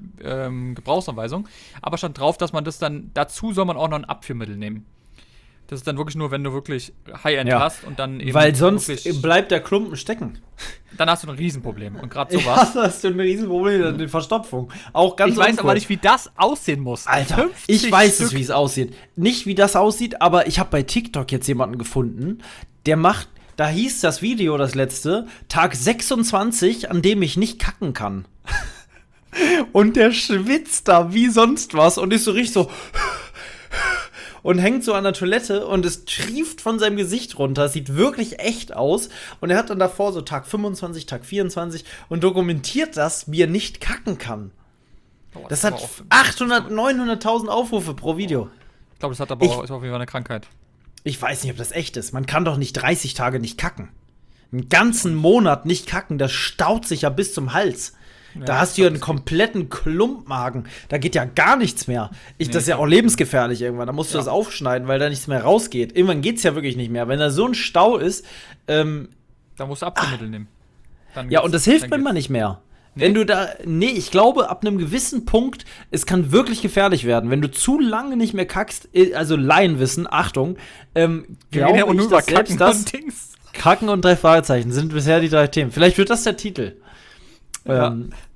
Gebrauchsanweisung, aber stand drauf, dass man das dann, dazu soll man auch noch ein Abführmittel nehmen. Das ist dann wirklich nur, wenn du wirklich High-End Ja. hast und dann eben. Weil sonst wirklich, bleibt der Klumpen stecken. dann hast du ein Riesenproblem. Und gerade Ja, sowas. hast du ein Riesenproblem, eine Verstopfung. Auch ganz Ich weiß aber uncool. nicht, wie das aussehen muss. Alter, 50 ich weiß Stück. es, wie es aussieht. Nicht, wie das aussieht, aber ich habe bei TikTok jetzt jemanden gefunden, der macht, da hieß das Video, das letzte, Tag 26, an dem ich nicht kacken kann. Und der schwitzt da wie sonst was und ist so richtig so und hängt so an der Toilette und es trieft von seinem Gesicht runter. Es sieht wirklich echt aus. Und er hat dann davor so Tag 25, Tag 24 und dokumentiert das, wie er nicht kacken kann. Oh, Das ist hat aber auch- 800, 900.000 Aufrufe pro Video. Ich glaube, das hat aber auch, ist auf jeden Fall eine Krankheit. Ich weiß nicht, ob das echt ist. Man kann doch nicht 30 Tage nicht kacken. Einen ganzen Monat nicht kacken, das staut sich ja bis zum Hals. Da hast du ja einen kompletten Klumpmagen. Da geht ja gar nichts mehr. Das ist ja auch lebensgefährlich irgendwann. Da musst du das aufschneiden, weil da nichts mehr rausgeht. Irgendwann geht's ja wirklich nicht mehr. Wenn da so ein Stau ist, Da musst du Abführmittel nehmen. Dann ja, geht's- und das hilft dann manchmal geht's. nicht mehr. Wenn du da, ich glaube, ab einem gewissen Punkt, es kann wirklich gefährlich werden. Wenn du zu lange nicht mehr kackst, also Laienwissen, Achtung, Wir reden ja auch nur über selbst Kacken das, und Dings. Kacken und 3 Fragezeichen sind bisher die 3 Themen. Vielleicht wird das der Titel. Ja.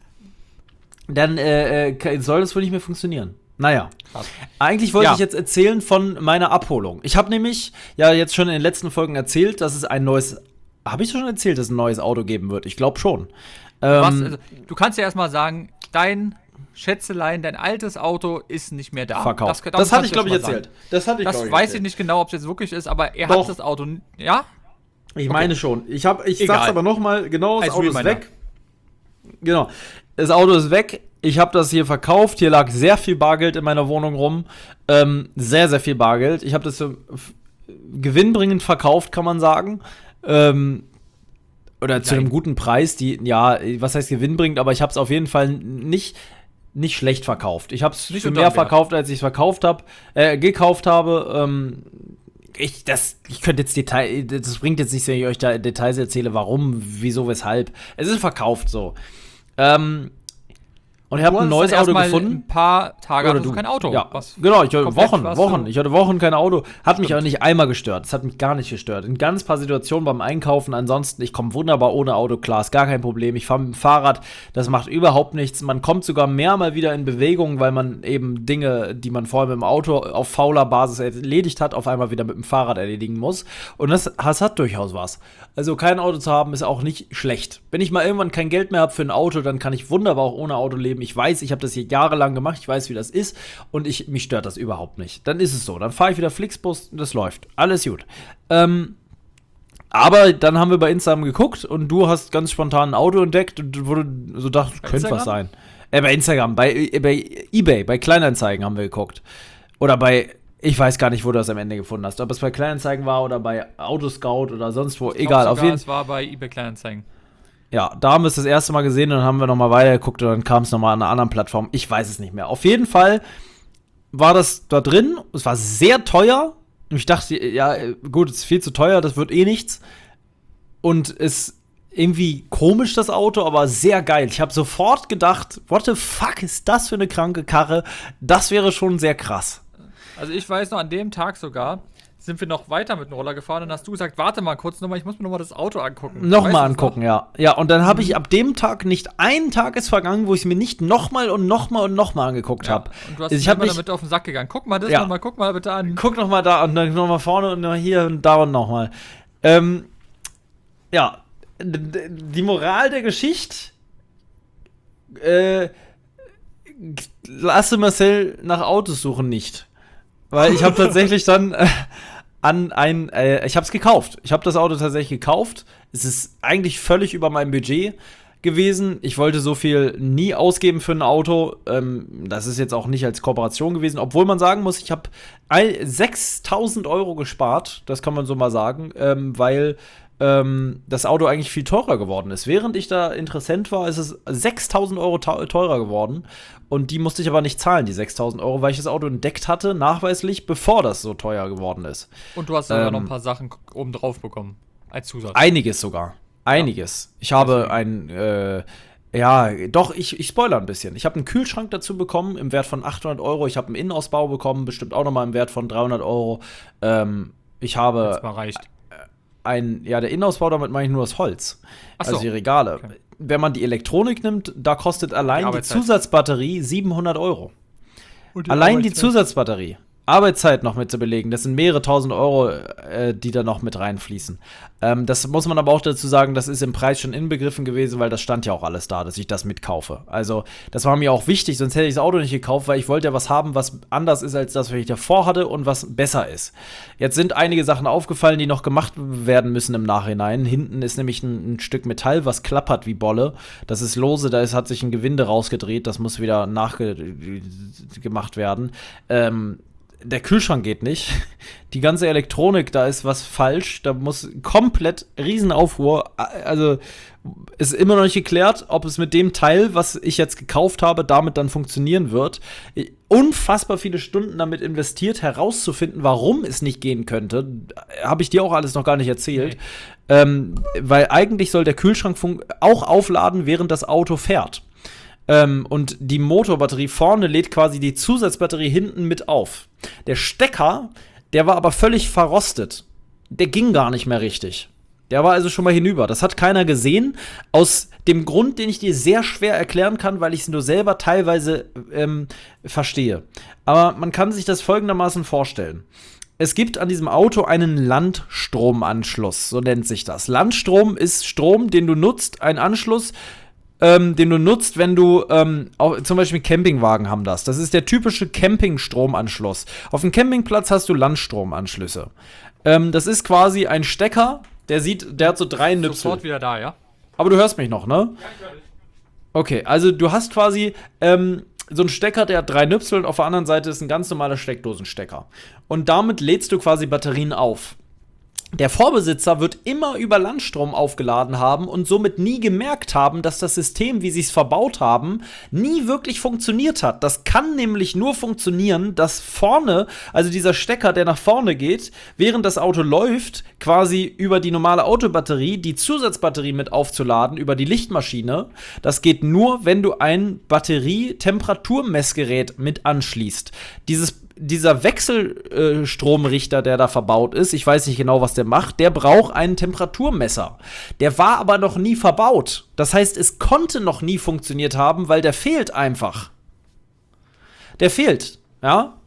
Dann soll das wohl nicht mehr funktionieren. Naja. Krass. Eigentlich wollte Ja. ich jetzt erzählen von meiner Abholung. Ich habe nämlich ja jetzt schon in den letzten Folgen erzählt, dass es ein neues. Habe ich schon erzählt, dass es ein neues Auto geben wird? Ich glaube schon. Also, du kannst ja erstmal sagen, dein Schätzelein, dein altes Auto ist nicht mehr da. Verkauft. Das Das hatte ich, glaube ich, erst mal erzählt. Das hatte ich, Das glaub ich, weiß erzählt. ich nicht genau, ob es jetzt wirklich ist, aber er Doch. hat das Auto. Ja? Ich meine schon. Ich sag's Egal. aber noch mal, genau, das Als Auto ist Reminder. weg. Genau. Das Auto ist weg. Ich habe das hier verkauft. Hier lag sehr viel Bargeld in meiner Wohnung rum. Sehr, sehr viel Bargeld. Ich habe das so gewinnbringend verkauft, kann man sagen. Oder zu einem guten Preis. Was heißt gewinnbringend? Aber ich habe es auf jeden Fall nicht schlecht verkauft. Ich habe es Nicht für unter mehr dem Wert. verkauft, als ich es gekauft habe. Ich könnte jetzt das bringt jetzt nichts, wenn ich euch da Details erzähle, warum, wieso, weshalb. Es ist verkauft so. Und ich habe ein neues Auto gefunden. Ein paar Tage Oder hattest du kein Auto. Ja, Was genau, ich hatte komplett Wochen. was Ich hatte Wochen kein Auto. Hat mich aber nicht einmal gestört. Das hat mich gar nicht gestört. In ganz paar Situationen beim Einkaufen. Ansonsten, ich komme wunderbar ohne Auto klar. Ist gar kein Problem. Ich fahre mit dem Fahrrad. Das macht überhaupt nichts. Man kommt sogar mehr mal wieder in Bewegung, weil man eben Dinge, die man vorher mit dem Auto auf fauler Basis erledigt hat, auf einmal wieder mit dem Fahrrad erledigen muss. Und das hat durchaus was. Also kein Auto zu haben, ist auch nicht schlecht. Wenn ich mal irgendwann kein Geld mehr habe für ein Auto, dann kann ich wunderbar auch ohne Auto leben. Ich weiß, ich habe das hier jahrelang gemacht, ich weiß, wie das ist und mich stört das überhaupt nicht. Dann ist es so. Dann fahre ich wieder Flixbus und das läuft. Alles gut. Aber dann haben wir bei Instagram geguckt und du hast ganz spontan ein Auto entdeckt und wo du so dachtest, könnte was sein. Bei Instagram, bei eBay, bei Kleinanzeigen haben wir geguckt. Oder ich weiß gar nicht, wo du das am Ende gefunden hast. Ob es bei Kleinanzeigen war oder bei Autoscout oder sonst wo. Egal, auf jeden Fall. Es war bei eBay Kleinanzeigen. Ja, da haben wir es das erste Mal gesehen und dann haben wir nochmal weitergeguckt und dann kam es nochmal an einer anderen Plattform. Ich weiß es nicht mehr. Auf jeden Fall war das da drin. Es war sehr teuer. Und ich dachte, ja, gut, es ist viel zu teuer, das wird eh nichts. Und es irgendwie komisch, das Auto, aber sehr geil. Ich habe sofort gedacht, what the fuck ist das für eine kranke Karre? Das wäre schon sehr krass. Also ich weiß noch, an dem Tag sogar sind wir noch weiter mit dem Roller gefahren und dann hast du gesagt, warte mal kurz nochmal, ich muss mir nochmal das Auto angucken. Weißt Nochmal du das angucken, ja. Ja, und dann habe ich ab dem Tag nicht einen Tag ist vergangen, wo ich es mir nicht nochmal und nochmal und nochmal angeguckt habe. Und du hast Ich mir hab mich, damit auf den Sack gegangen. Guck mal das Ja. nochmal, guck mal bitte an. guck nochmal da und dann nochmal vorne und noch hier und da und nochmal. Ja, die Moral der Geschichte, lasse Marcel nach Autos suchen nicht. Weil ich habe tatsächlich dann ich habe es gekauft. Ich habe das Auto tatsächlich gekauft. Es ist eigentlich völlig über meinem Budget gewesen. Ich wollte so viel nie ausgeben für ein Auto. Das ist jetzt auch nicht als Kooperation gewesen, obwohl man sagen muss, ich habe 6.000 Euro gespart, das kann man so mal sagen, weil das Auto eigentlich viel teurer geworden ist. Während ich da Interessent war, ist es 6.000 Euro teurer geworden. Und die musste ich aber nicht zahlen, die 6.000 Euro, weil ich das Auto entdeckt hatte, nachweislich, bevor das so teuer geworden ist. Und du hast sogar noch ein paar Sachen oben drauf bekommen. Als Zusatz. Einiges sogar. Einiges. Ich habe ein Ja, doch, ich spoilere ein bisschen. Ich habe einen Kühlschrank dazu bekommen im Wert von 800 Euro. Ich habe einen Innenausbau bekommen, bestimmt auch nochmal im Wert von 300 Euro. Ich habe Wenn's mal reicht. der Innenausbau, damit meine ich nur das Holz. Ach so. Also die Regale. Okay. Wenn man die Elektronik nimmt, da kostet allein die Arbeitszeit. Zusatzbatterie 700 Euro. Und Allein die Zusatzbatterie. Arbeitszeit noch mit zu belegen, das sind mehrere tausend Euro, die da noch mit reinfließen. Das muss man aber auch dazu sagen, das ist im Preis schon inbegriffen gewesen, weil das stand ja auch alles da, dass ich das mitkaufe. Also, das war mir auch wichtig, sonst hätte ich das Auto nicht gekauft, weil ich wollte ja was haben, was anders ist als das, was ich davor hatte und was besser ist. Jetzt sind einige Sachen aufgefallen, die noch gemacht werden müssen im Nachhinein. Hinten ist nämlich ein Stück Metall, was klappert wie Bolle. Das ist lose, hat sich ein Gewinde rausgedreht, das muss wieder nachgemacht werden. Der Kühlschrank geht nicht. Die ganze Elektronik, da ist was falsch. Da muss komplett Riesenaufruhr. Also ist immer noch nicht geklärt, ob es mit dem Teil, was ich jetzt gekauft habe, damit dann funktionieren wird. Unfassbar viele Stunden damit investiert, herauszufinden, warum es nicht gehen könnte. Habe ich dir auch alles noch gar nicht erzählt. Weil eigentlich soll der Kühlschrank auch aufladen, während das Auto fährt. Und die Motorbatterie vorne lädt quasi die Zusatzbatterie hinten mit auf. Der Stecker, der war aber völlig verrostet. Der ging gar nicht mehr richtig. Der war also schon mal hinüber. Das hat keiner gesehen. Aus dem Grund, den ich dir sehr schwer erklären kann, weil ich es nur selber teilweise verstehe. Aber man kann sich das folgendermaßen vorstellen. Es gibt an diesem Auto einen Landstromanschluss, so nennt sich das. Landstrom ist Strom, den du nutzt, ein Anschluss, den du nutzt, wenn du auch, zum Beispiel Campingwagen haben das. Das ist der typische Campingstromanschluss. Auf dem Campingplatz hast du Landstromanschlüsse. Das ist quasi ein Stecker, der hat so 3 Nüpsel. Sofort wieder da, ja? Aber du hörst mich noch, ne? Ja, ich höre dich. Okay, also du hast quasi so einen Stecker, der hat 3 Nüpsel und auf der anderen Seite ist ein ganz normaler Steckdosenstecker. Und damit lädst du quasi Batterien auf. Der Vorbesitzer wird immer über Landstrom aufgeladen haben und somit nie gemerkt haben, dass das System, wie sie es verbaut haben, nie wirklich funktioniert hat. Das kann nämlich nur funktionieren, dass vorne, also dieser Stecker, der nach vorne geht, während das Auto läuft, quasi über die normale Autobatterie, die Zusatzbatterie mit aufzuladen, über die Lichtmaschine. Das geht nur, wenn du ein Batterie-Temperaturmessgerät mit anschließt. Dieser Wechselstromrichter, der da verbaut ist, ich weiß nicht genau, was der macht, der braucht einen Temperaturmesser. Der war aber noch nie verbaut. Das heißt, es konnte noch nie funktioniert haben, weil der fehlt einfach. Der fehlt, ja?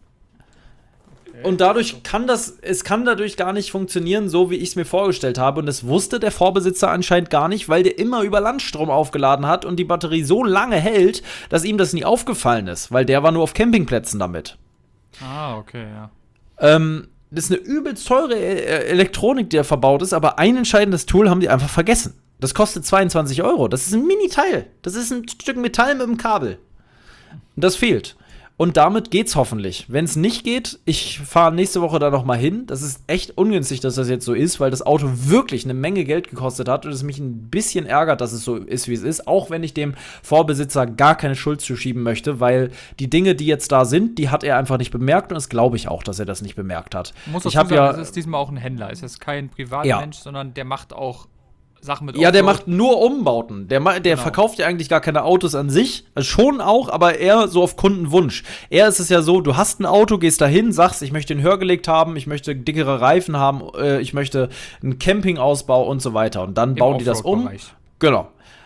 Und dadurch kann dadurch gar nicht funktionieren, so wie ich es mir vorgestellt habe. Und das wusste der Vorbesitzer anscheinend gar nicht, weil der immer über Landstrom aufgeladen hat und die Batterie so lange hält, dass ihm das nie aufgefallen ist, weil der war nur auf Campingplätzen damit. Ah, okay, ja. Das ist eine übelst teure Elektronik, die da verbaut ist, aber ein entscheidendes Tool haben die einfach vergessen. Das kostet 22 Euro. Das ist ein Mini-Teil. Das ist ein Stück Metall mit einem Kabel. Und das fehlt. Und damit geht's hoffentlich. Wenn es nicht geht, ich fahre nächste Woche da noch mal hin. Das ist echt ungünstig, dass das jetzt so ist, weil das Auto wirklich eine Menge Geld gekostet hat und es mich ein bisschen ärgert, dass es so ist, wie es ist. Auch wenn ich dem Vorbesitzer gar keine Schuld zuschieben möchte, weil die Dinge, die jetzt da sind, die hat er einfach nicht bemerkt und das glaube ich auch, dass er das nicht bemerkt hat. Muss Ich dazu habe sagen, ja, es ist diesmal auch ein Händler. Es ist kein Privatmensch, sondern der macht auch Sachen mit ja, der Offroad. macht nur Umbauten. Der Genau. verkauft ja eigentlich gar keine Autos an sich. Also schon auch, aber eher so auf Kundenwunsch. Eher ist es ja so, du hast ein Auto, gehst dahin, sagst, ich möchte ihn höhergelegt haben, ich möchte dickere Reifen haben, ich möchte einen Campingausbau und so weiter. Und dann bauen die das um. Offroad-Bereich. Genau.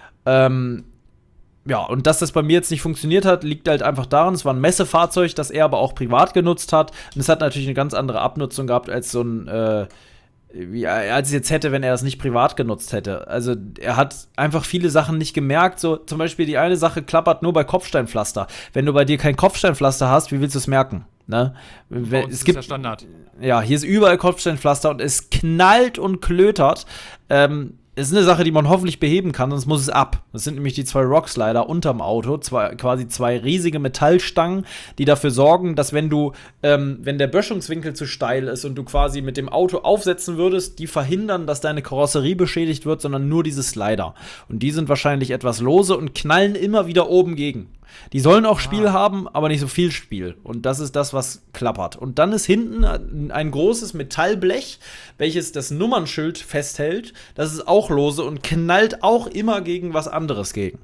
Ja, und dass das bei mir jetzt nicht funktioniert hat, liegt halt einfach daran, es war ein Messefahrzeug, das er aber auch privat genutzt hat. Und es hat natürlich eine ganz andere Abnutzung gehabt als so ein als es jetzt hätte, wenn er das nicht privat genutzt hätte. Also er hat einfach viele Sachen nicht gemerkt. So zum Beispiel die eine Sache klappert nur bei Kopfsteinpflaster. Wenn du bei dir kein Kopfsteinpflaster hast, wie willst du es merken? Ne? Bei uns Es ist gibt der Standard. ja, hier ist überall Kopfsteinpflaster und es knallt und klötert. Es ist eine Sache, die man hoffentlich beheben kann, sonst muss es ab. Das sind nämlich die 2 Rockslider unterm Auto, quasi 2 riesige Metallstangen, die dafür sorgen, dass wenn der Böschungswinkel zu steil ist und du quasi mit dem Auto aufsetzen würdest, die verhindern, dass deine Karosserie beschädigt wird, sondern nur diese Slider. Und die sind wahrscheinlich etwas lose und knallen immer wieder oben gegen. Die sollen auch Spiel haben, aber nicht so viel Spiel. Und das ist das, was klappert. Und dann ist hinten ein großes Metallblech, welches das Nummernschild festhält. Das ist auch lose und knallt auch immer gegen was anderes gegen.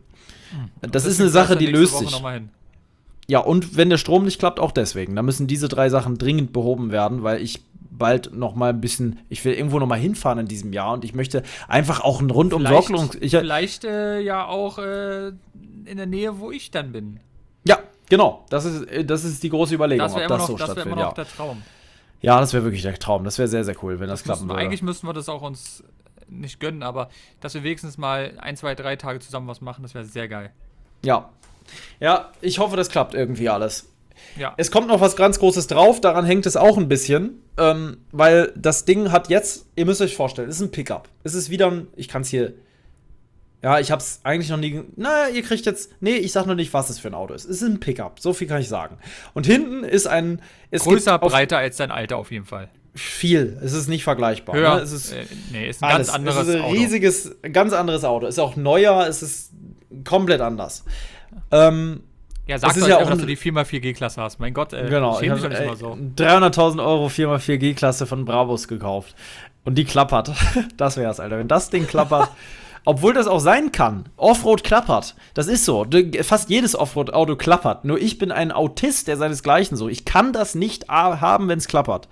Das ist eine Sache, die löst sich. Noch mal hin. Ja, und wenn der Strom nicht klappt, auch deswegen. Da müssen diese 3 Sachen dringend behoben werden, weil ich bald noch mal ein bisschen, ich will irgendwo noch mal hinfahren in diesem Jahr und ich möchte einfach auch ein rundum sorglos. Vielleicht ja auch in der Nähe, wo ich dann bin. Ja, genau. Das ist die große Überlegung, Das wäre immer noch der Traum. Ja, das wäre wirklich der Traum. Das wäre sehr, sehr cool, wenn das klappen würde. Eigentlich müssten wir das auch uns nicht gönnen, aber dass wir wenigstens mal 1, 2, 3 Tage zusammen was machen, das wäre sehr geil. Ja. Ja, ich hoffe, das klappt irgendwie alles. Ja. Es kommt noch was ganz Großes drauf, daran hängt es auch ein bisschen, weil das Ding hat jetzt, ihr müsst euch vorstellen, es ist ein Pickup. Es ist wieder ein, ich kann es hier, ja, ich hab's eigentlich noch nie, ihr kriegt jetzt, ich sag noch nicht, was es für ein Auto ist. Es ist ein Pickup, so viel kann ich sagen. Und hinten ist ein, größer, breiter als dein Alter auf jeden Fall. Viel, es ist nicht vergleichbar. Höher, ne? Es ist, ist ein ganz anderes Auto. Es ist ein riesiges, ganz anderes Auto. Ist auch neuer, es ist komplett anders. Ja, sag doch einfach, dass du die 4x4 G-Klasse hast. Mein Gott, genau, schäm dich doch nicht immer so. 300.000 Euro 4x4 G-Klasse von Brabus gekauft. Und die klappert. Das wär's, Alter. Wenn das Ding klappert, obwohl das auch sein kann. Offroad klappert. Das ist so. Fast jedes Offroad-Auto klappert. Nur ich bin ein Autist, der seinesgleichen so. Ich kann das nicht haben, wenn es klappert.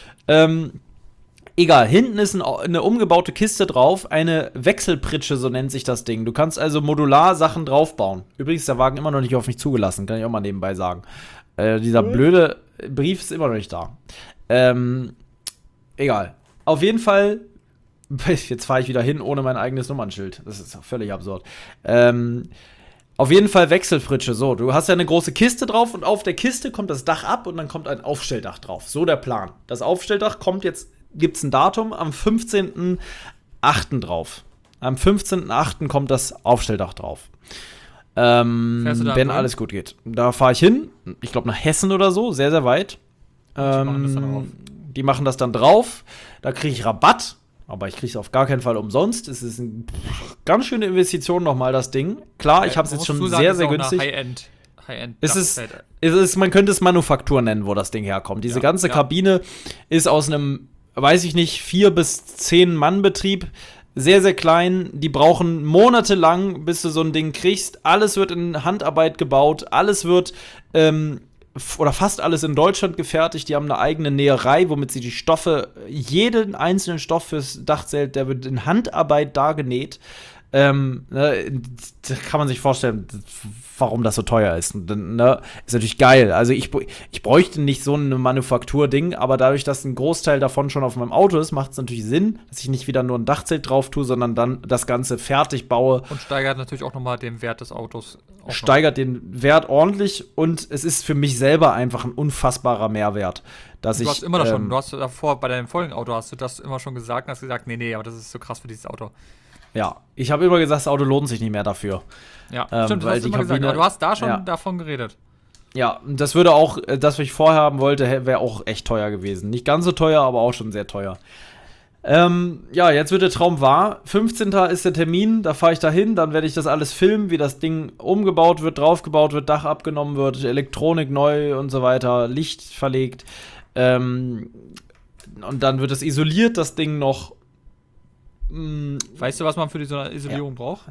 Egal, hinten ist eine umgebaute Kiste drauf, eine Wechselpritsche, so nennt sich das Ding. Du kannst also modular Sachen draufbauen. Übrigens ist der Wagen immer noch nicht auf mich zugelassen, kann ich auch mal nebenbei sagen. Dieser blöde Brief ist immer noch nicht da. Egal. Auf jeden Fall, jetzt fahre ich wieder hin ohne mein eigenes Nummernschild. Das ist völlig absurd. Auf jeden Fall Wechselpritsche. So, du hast ja eine große Kiste drauf und auf der Kiste kommt das Dach ab und dann kommt ein Aufstelldach drauf. So der Plan. Das Aufstelldach kommt jetzt, gibt's ein Datum, am 15.08. drauf. Am 15.08. kommt das Aufstelldach drauf. Wenn alles gut geht. Da fahre ich hin, ich glaube nach Hessen oder so, sehr, sehr weit. Die machen das dann drauf. Da kriege ich Rabatt, aber ich kriege es auf gar keinen Fall umsonst. Es ist eine ganz schöne Investition nochmal, das Ding. Klar, ich habe es jetzt schon sehr, sehr günstig. High-End. Es ist, man könnte es Manufaktur nennen, wo das Ding herkommt. Diese ganze Kabine ist aus einem, weiß ich nicht, 4 bis 10 Mann Betrieb. Sehr, sehr klein. Die brauchen monatelang, bis du so ein Ding kriegst. Alles wird in Handarbeit gebaut. Alles wird, oder fast alles in Deutschland gefertigt. Die haben eine eigene Näherei, womit sie die Stoffe, jeden einzelnen Stoff fürs Dachzelt, der wird in Handarbeit da genäht. Da kann man sich vorstellen, warum das so teuer ist. Ist natürlich geil. Also ich bräuchte nicht so ein Manufakturding, aber dadurch, dass ein Großteil davon schon auf meinem Auto ist, macht es natürlich Sinn, dass ich nicht wieder nur ein Dachzelt drauf tue, sondern dann das Ganze fertig baue. Und steigert natürlich auch nochmal den Wert des Autos. Steigert den Wert ordentlich und es ist für mich selber einfach ein unfassbarer Mehrwert. Du hast immer noch schon, du hast davor bei deinem vorigen Auto hast du das immer schon gesagt und hast gesagt, nee, aber das ist so krass für dieses Auto. Ja, ich habe immer gesagt, das Auto lohnt sich nicht mehr dafür. Ja, stimmt, du hast immer gesagt, aber du hast da schon davon geredet. Ja, das würde auch, das, was ich vorher haben wollte, wäre auch echt teuer gewesen. Nicht ganz so teuer, aber auch schon sehr teuer. Jetzt wird der Traum wahr. 15. ist der Termin, da fahre ich da hin, dann werde ich das alles filmen, wie das Ding umgebaut wird, draufgebaut wird, Dach abgenommen wird, Elektronik neu und so weiter, Licht verlegt. Und dann wird es isoliert, das Ding noch. Weißt du, was man für diese Isolierung braucht?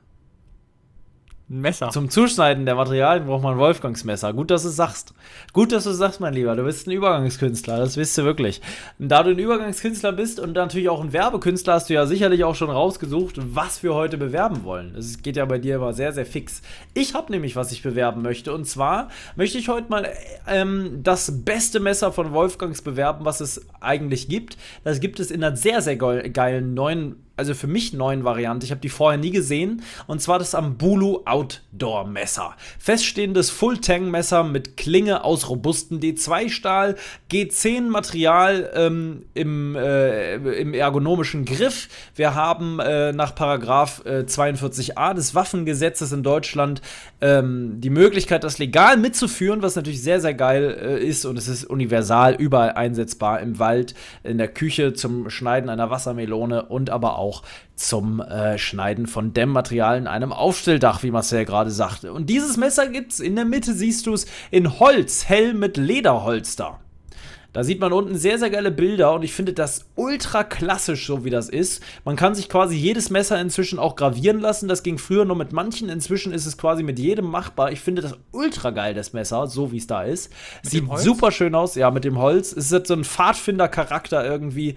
Ein Messer. Zum Zuschneiden der Materialien braucht man ein Wolfgangsmesser. Gut, dass du es sagst. Gut, dass du es sagst, mein Lieber. Du bist ein Übergangskünstler, das wisst du wirklich. Und da du ein Übergangskünstler bist und natürlich auch ein Werbekünstler, hast du ja sicherlich auch schon rausgesucht, was wir heute bewerben wollen. Es geht ja bei dir immer sehr, sehr fix. Ich habe nämlich, was ich bewerben möchte. Und zwar möchte ich heute mal das beste Messer von Wolfgangs bewerben, was es eigentlich gibt. Das gibt es in einer sehr, sehr geilen neuen, also für mich neuen Variante. Ich habe die vorher nie gesehen. Und zwar das Ambulu Outdoor Messer. Feststehendes Full-Tang-Messer mit Klinge aus robustem D2-Stahl, G10 Material im ergonomischen Griff. Wir haben nach Paragraph 42a des Waffengesetzes in Deutschland die Möglichkeit, das legal mitzuführen, was natürlich sehr, sehr geil ist. Und es ist universal überall einsetzbar. Im Wald, in der Küche, zum Schneiden einer Wassermelone und aber auch zum Schneiden von Dämmmaterial in einem Aufstelldach, wie Marcel gerade sagte. Und dieses Messer gibt's, in der Mitte siehst du es, in Holz, hell mit Lederholster. Da sieht man unten sehr, sehr geile Bilder und ich finde das ultra klassisch, so wie das ist. Man kann sich quasi jedes Messer inzwischen auch gravieren lassen. Das ging früher nur mit manchen. Inzwischen ist es quasi mit jedem machbar. Ich finde das ultra geil, das Messer, so wie es da ist. Sieht super schön aus, ja, mit dem Holz. Es hat so einen Pfadfinder-Charakter irgendwie.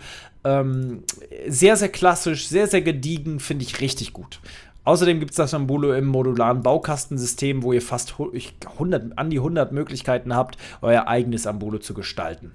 Sehr, sehr klassisch, sehr, sehr gediegen, finde ich richtig gut. Außerdem gibt es das Ambulo im modularen Baukastensystem, wo ihr fast an die 100 Möglichkeiten habt, euer eigenes Ambulo zu gestalten.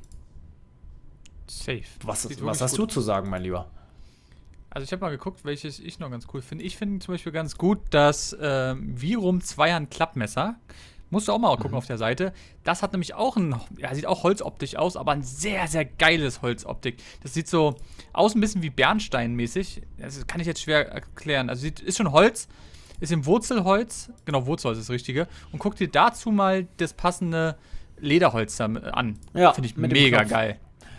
Safe. Was hast du zu sagen, mein Lieber? Also ich habe mal geguckt, welches ich noch ganz cool finde. Ich finde zum Beispiel ganz gut das Virum Zweihand-Klappmesser. Musst du auch mal gucken auf der Seite. Das hat nämlich auch sieht auch holzoptisch aus, aber ein sehr, sehr geiles Holzoptik. Das sieht so aus ein bisschen wie Bernstein-mäßig. Das kann ich jetzt schwer erklären. Also ist schon Holz, ist im Wurzelholz. Genau, Wurzelholz ist das Richtige. Und guck dir dazu mal das passende Lederholz an. Ja, finde ich mega geil.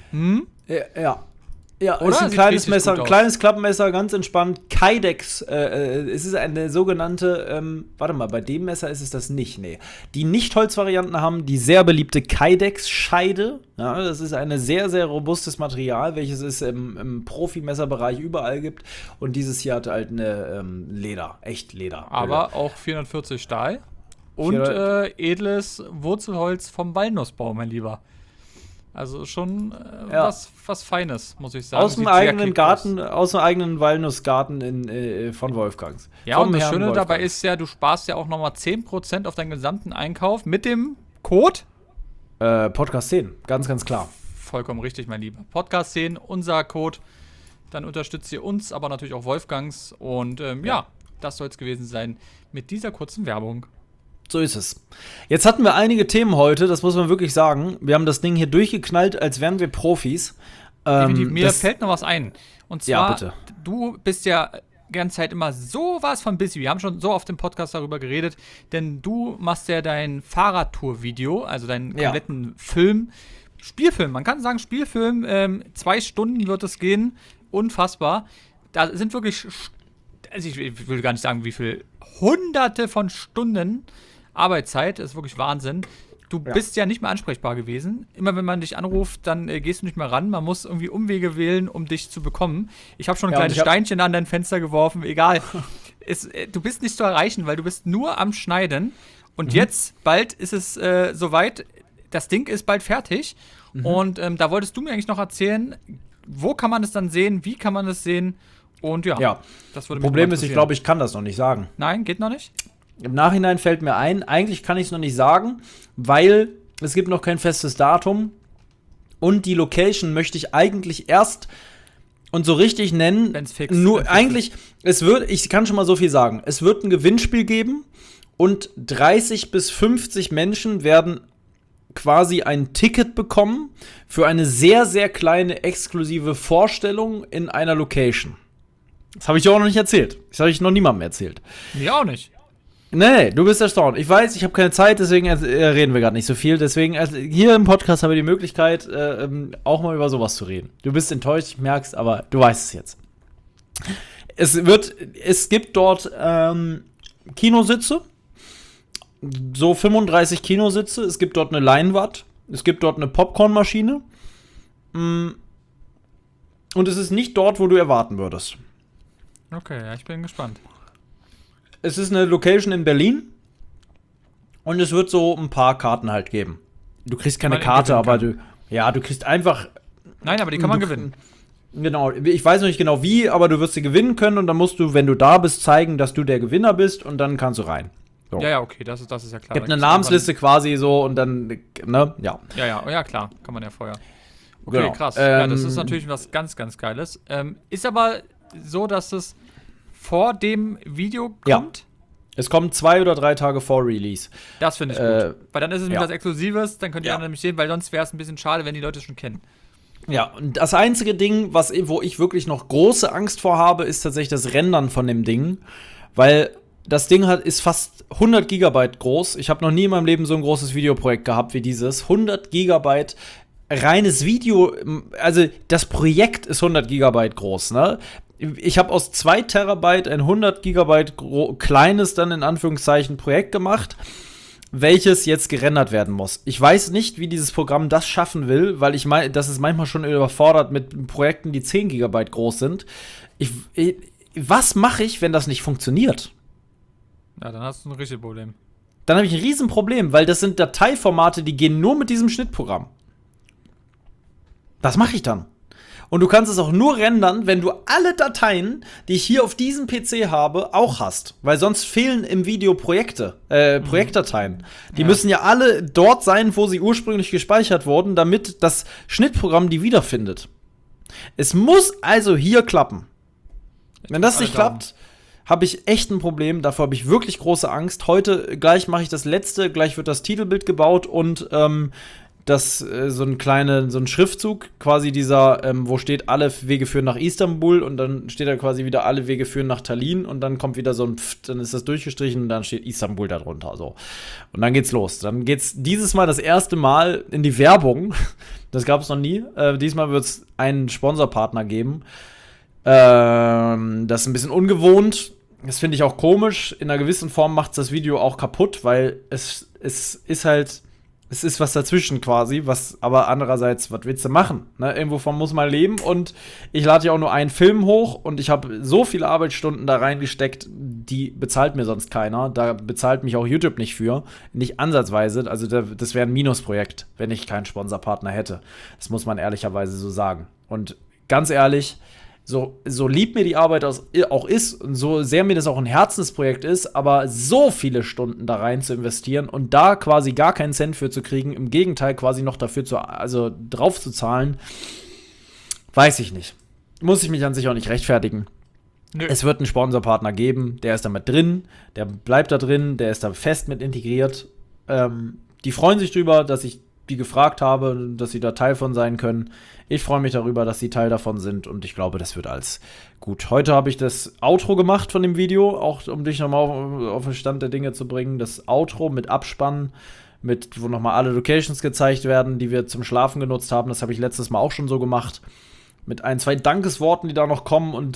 Ja. Ja, oder? Ist ein kleines Messer, ein kleines Klappmesser, ganz entspannt. Kydex, es ist eine sogenannte, warte mal, bei dem Messer ist es das nicht, nee. Die Nicht-Holz-Varianten haben die sehr beliebte Kydex-Scheide. Ja, das ist ein sehr, sehr robustes Material, welches es im Profimesserbereich überall gibt. Und dieses hier hat halt eine Leder, echt Leder. Aber auch 440 Stahl und edles Wurzelholz vom Walnussbaum, mein Lieber. Also schon was Feines, muss ich sagen. Aus dem eigenen Garten, aus dem eigenen Walnussgarten von Wolfgangs. Ja, und das Schöne dabei ist ja, du sparst ja auch nochmal 10% auf deinen gesamten Einkauf mit dem Code Podcast 10, ganz, ganz klar. Vollkommen richtig, mein Lieber. Podcast 10, unser Code. Dann unterstützt ihr uns, aber natürlich auch Wolfgangs. Und das soll es gewesen sein mit dieser kurzen Werbung. So ist es. Jetzt hatten wir einige Themen heute, das muss man wirklich sagen. Wir haben das Ding hier durchgeknallt, als wären wir Profis. Mir fällt noch was ein. Und zwar, ja, bitte. Du bist ja die ganze Zeit immer sowas von busy. Wir haben schon so auf dem Podcast darüber geredet, denn du machst ja dein Fahrradtour-Video, also deinen kompletten Spielfilm. Man kann sagen Spielfilm, 2 Stunden wird es gehen. Unfassbar. Da sind wirklich, also ich will gar nicht sagen, wie viel Hunderte von Stunden Arbeitszeit, das ist wirklich Wahnsinn. Du bist ja nicht mehr ansprechbar gewesen. Immer wenn man dich anruft, dann gehst du nicht mehr ran. Man muss irgendwie Umwege wählen, um dich zu bekommen. Ich habe schon ein kleines Steinchen an dein Fenster geworfen. Egal. Du bist nicht zu erreichen, weil du bist nur am Schneiden. Und jetzt, bald ist es soweit. Das Ding ist bald fertig. Und da wolltest du mir eigentlich noch erzählen, wo kann man es dann sehen, wie kann man es sehen. Und das würde mich Problem ist, ich glaube, ich kann das noch nicht sagen. Nein, geht noch nicht? Im Nachhinein fällt mir ein, eigentlich kann ich es noch nicht sagen, weil es gibt noch kein festes Datum und die Location möchte ich eigentlich erst und so richtig nennen. Wenn's fix ich kann schon mal so viel sagen, es wird ein Gewinnspiel geben und 30 bis 50 Menschen werden quasi ein Ticket bekommen für eine sehr, sehr kleine exklusive Vorstellung in einer Location. Das habe ich dir auch noch nicht erzählt. Das habe ich noch niemandem erzählt. Mir auch nicht. Nee, du bist erstaunt. Ich weiß, ich habe keine Zeit, deswegen reden wir gerade nicht so viel. Deswegen, hier im Podcast haben wir die Möglichkeit, auch mal über sowas zu reden. Du bist enttäuscht, ich merk's, aber du weißt es jetzt. Es gibt dort Kinositze, so 35 Kinositze. Es gibt dort eine Leinwand, es gibt dort eine Popcornmaschine. Und es ist nicht dort, wo du erwarten würdest. Okay, ja, ich bin gespannt. Es ist eine Location in Berlin und es wird so ein paar Karten halt geben. Du kriegst keine Karte, aber du kriegst einfach. Nein, aber die kann man gewinnen. Genau, ich weiß noch nicht genau wie, aber du wirst sie gewinnen können und dann musst du, wenn du da bist, zeigen, dass du der Gewinner bist und dann kannst du rein. So. Ja, okay, das ist ja klar. Gibt eine Namensliste quasi so und dann, ne, ja. Ja, klar, kann man ja vorher. Okay, genau. Krass. Ja, das ist natürlich was ganz, ganz Geiles. Ist aber so, dass es vor dem Video kommt? Ja. Es kommt 2 oder 3 Tage vor Release. Das finde ich gut. Weil dann ist es was Exklusives, dann könnt ihr nämlich sehen, weil sonst wäre es ein bisschen schade, wenn die Leute es schon kennen. Ja, und das einzige Ding, wo ich wirklich noch große Angst vor habe, ist tatsächlich das Rendern von dem Ding. Weil das Ding ist fast 100 Gigabyte groß. Ich habe noch nie in meinem Leben so ein großes Videoprojekt gehabt wie dieses. 100 Gigabyte reines Video, also das Projekt ist 100 Gigabyte groß, ne? Ich habe aus 2 Terabyte ein 100 Gigabyte kleines, dann in Anführungszeichen, Projekt gemacht. welches jetzt gerendert werden muss. Ich weiß nicht, wie dieses Programm das schaffen will, weil ich meine, das ist manchmal schon überfordert mit Projekten, die 10 GB groß sind. Was mache ich, wenn das nicht funktioniert? Ja, dann hast du ein richtiges Problem. Dann habe ich ein Riesenproblem, weil das sind Dateiformate, die gehen nur mit diesem Schnittprogramm. Was mache ich dann? Und du kannst es auch nur rendern, wenn du alle Dateien, die ich hier auf diesem PC habe, auch hast. Weil sonst fehlen im Video Projektdateien. Die müssen ja alle dort sein, wo sie ursprünglich gespeichert wurden, damit das Schnittprogramm die wiederfindet. Es muss also hier klappen. Wenn das nicht klappt, habe ich echt ein Problem. Davor habe ich wirklich große Angst. Heute gleich mache ich das letzte, gleich wird das Titelbild gebaut und so ein Schriftzug, quasi dieser, wo steht, alle Wege führen nach Istanbul und dann steht da quasi wieder, alle Wege führen nach Tallinn und dann kommt wieder so ein Pft, dann ist das durchgestrichen und dann steht Istanbul da drunter, so. Und dann geht's los. Dann geht's dieses Mal das erste Mal in die Werbung. Das gab es noch nie. Diesmal wird es einen Sponsorpartner geben. Das ist ein bisschen ungewohnt. Das finde ich auch komisch. In einer gewissen Form macht das Video auch kaputt, weil es ist halt, es ist was dazwischen quasi, aber andererseits, was willst du machen? Ne? Irgendwovon muss man leben und ich lade ja auch nur einen Film hoch und ich habe so viele Arbeitsstunden da reingesteckt, die bezahlt mir sonst keiner. Da bezahlt mich auch YouTube nicht für, nicht ansatzweise. Also das wäre ein Minusprojekt, wenn ich keinen Sponsorpartner hätte. Das muss man ehrlicherweise so sagen. Und ganz ehrlich, so lieb mir die Arbeit auch ist und so sehr mir das auch ein Herzensprojekt ist, aber so viele Stunden da rein zu investieren und da quasi gar keinen Cent für zu kriegen, im Gegenteil quasi noch dafür drauf zu zahlen, weiß ich nicht. Muss ich mich an sich auch nicht rechtfertigen. Nö. Es wird einen Sponsorpartner geben, der ist da mit drin, der bleibt da drin, der ist da fest mit integriert. Die freuen sich drüber, dass ich die gefragt habe, dass sie da Teil von sein können. Ich freue mich darüber, dass sie Teil davon sind und ich glaube, das wird alles gut. Heute habe ich das Outro gemacht von dem Video, auch um dich nochmal auf den Stand der Dinge zu bringen. Das Outro mit Abspann, wo nochmal alle Locations gezeigt werden, die wir zum Schlafen genutzt haben. Das habe ich letztes Mal auch schon so gemacht. Mit 1, 2 Dankesworten, die da noch kommen und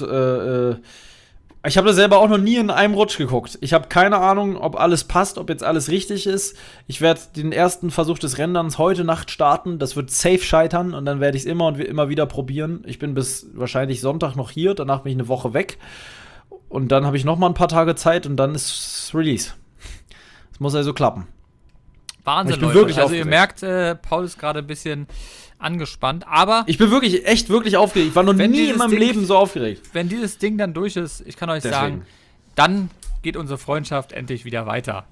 ich habe das selber auch noch nie in einem Rutsch geguckt. Ich habe keine Ahnung, ob alles passt, ob jetzt alles richtig ist. Ich werde den ersten Versuch des Renderns heute Nacht starten. Das wird safe scheitern und dann werde ich es immer und immer wieder probieren. Ich bin bis wahrscheinlich Sonntag noch hier, danach bin ich eine Woche weg. Und dann habe ich noch mal ein paar Tage Zeit und dann ist Release. Es muss also klappen. Wahnsinn, ich bin Leute. wirklich also ihr aufgeregt. merkt, Paul ist gerade ein bisschen angespannt, aber ich bin wirklich aufgeregt. Ich war noch nie in meinem Leben so aufgeregt. Wenn dieses Ding dann durch ist, ich kann euch sagen, dann geht unsere Freundschaft endlich wieder weiter.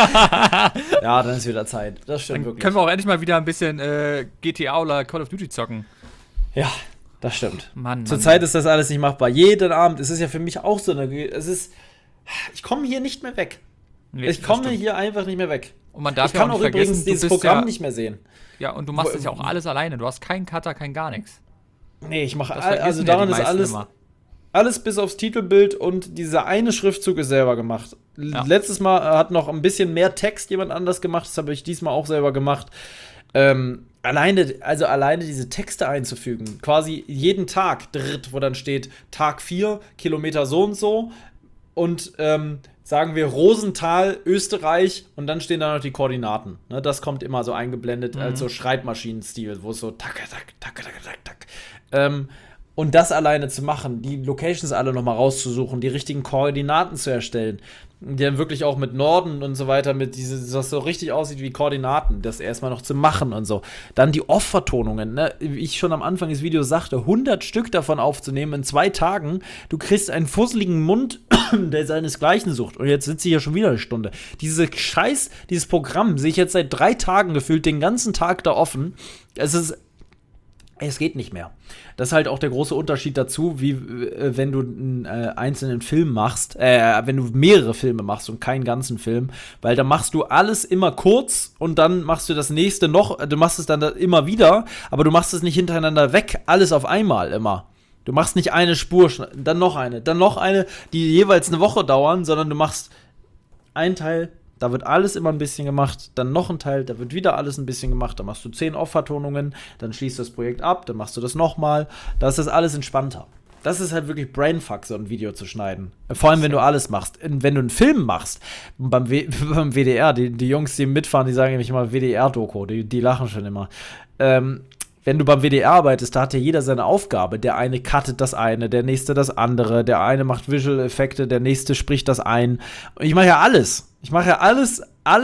Ja, dann ist wieder Zeit. Das stimmt dann wirklich. Können wir auch endlich mal wieder ein bisschen GTA oder Call of Duty zocken. Ja, das stimmt. Mann. Zurzeit ist das alles nicht machbar. Jeden Abend, es ist ja für mich auch so ich komme hier nicht mehr weg. Nee, ich komme hier einfach nicht mehr weg. Und man darf ich kann auch auch nicht übrigens vergessen, dieses Programm nicht mehr sehen. Ja, und du machst das ja auch alles alleine. Du hast keinen Cutter, kein gar nichts. Nee, ich mache also daran ist alles bis aufs Titelbild und dieser eine Schriftzug ist selber gemacht. Ja. Letztes Mal hat noch ein bisschen mehr Text jemand anders gemacht, das habe ich diesmal auch selber gemacht. Alleine diese Texte einzufügen, quasi jeden Tag, wo dann steht Tag 4, Kilometer so und so und sagen wir Rosenthal, Österreich und dann stehen da noch die Koordinaten. Ne, das kommt immer so eingeblendet als so Schreibmaschinen-Stil, wo es so tak, tak, tak, tak, tak, tak. Und das alleine zu machen, die Locations alle nochmal rauszusuchen, die richtigen Koordinaten zu erstellen, die dann wirklich auch mit Norden und so weiter, das so richtig aussieht wie Koordinaten, das erstmal noch zu machen und so. Dann die Off-Vertonungen, ne? Wie ich schon am Anfang des Videos sagte, 100 Stück davon aufzunehmen in 2 Tagen, du kriegst einen fusseligen Mund, der seinesgleichen sucht. Und jetzt sitze ich hier schon wieder eine Stunde. Dieses Programm sehe ich jetzt seit 3 Tagen gefühlt den ganzen Tag da offen. Es geht nicht mehr. Das ist halt auch der große Unterschied dazu, wie wenn du einen einzelnen Film machst, wenn du mehrere Filme machst und keinen ganzen Film, weil dann machst du alles immer kurz und dann machst du das nächste du machst es dann immer wieder, aber du machst es nicht hintereinander weg, alles auf einmal immer. Du machst nicht eine Spur, dann noch eine, die jeweils eine Woche dauern, sondern du machst einen Teil, da wird alles immer ein bisschen gemacht, dann noch ein Teil, da wird wieder alles ein bisschen gemacht, dann machst du 10 Off-Vertonungen, dann schließt das Projekt ab, dann machst du das nochmal, da ist das alles entspannter. Das ist halt wirklich Brainfuck, so ein Video zu schneiden. Vor allem, wenn du alles machst. Wenn du einen Film machst, beim WDR, die Jungs, die mitfahren, die sagen nämlich immer WDR-Doku, die lachen schon immer. Wenn du beim WDR arbeitest, da hat ja jeder seine Aufgabe. Der eine cuttet das eine, der nächste das andere, der eine macht Visual-Effekte, der nächste spricht das ein. Und ich mache ja alles. Ich mache ja alles.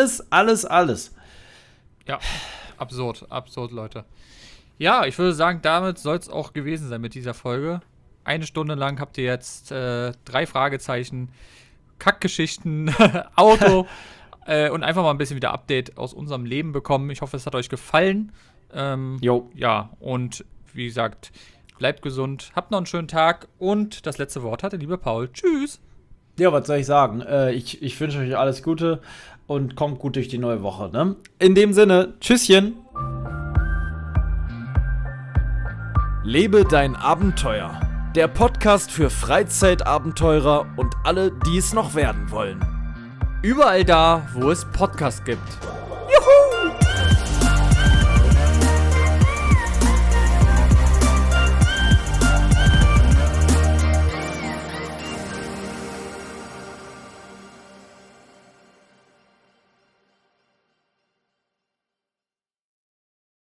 Ja, absurd, Leute. Ja, ich würde sagen, damit soll es auch gewesen sein mit dieser Folge. 1 Stunde lang habt ihr jetzt 3 Fragezeichen, Kackgeschichten, Auto und einfach mal ein bisschen wieder Update aus unserem Leben bekommen. Ich hoffe, es hat euch gefallen. Ja, und wie gesagt, bleibt gesund, habt noch einen schönen Tag und das letzte Wort hat der liebe Paul. Tschüss. Ja, was soll ich sagen? Ich wünsche euch alles Gute und kommt gut durch die neue Woche. Ne? In dem Sinne, Tschüsschen. Lebe dein Abenteuer. Der Podcast für Freizeitabenteurer und alle, die es noch werden wollen. Überall da, wo es Podcasts gibt.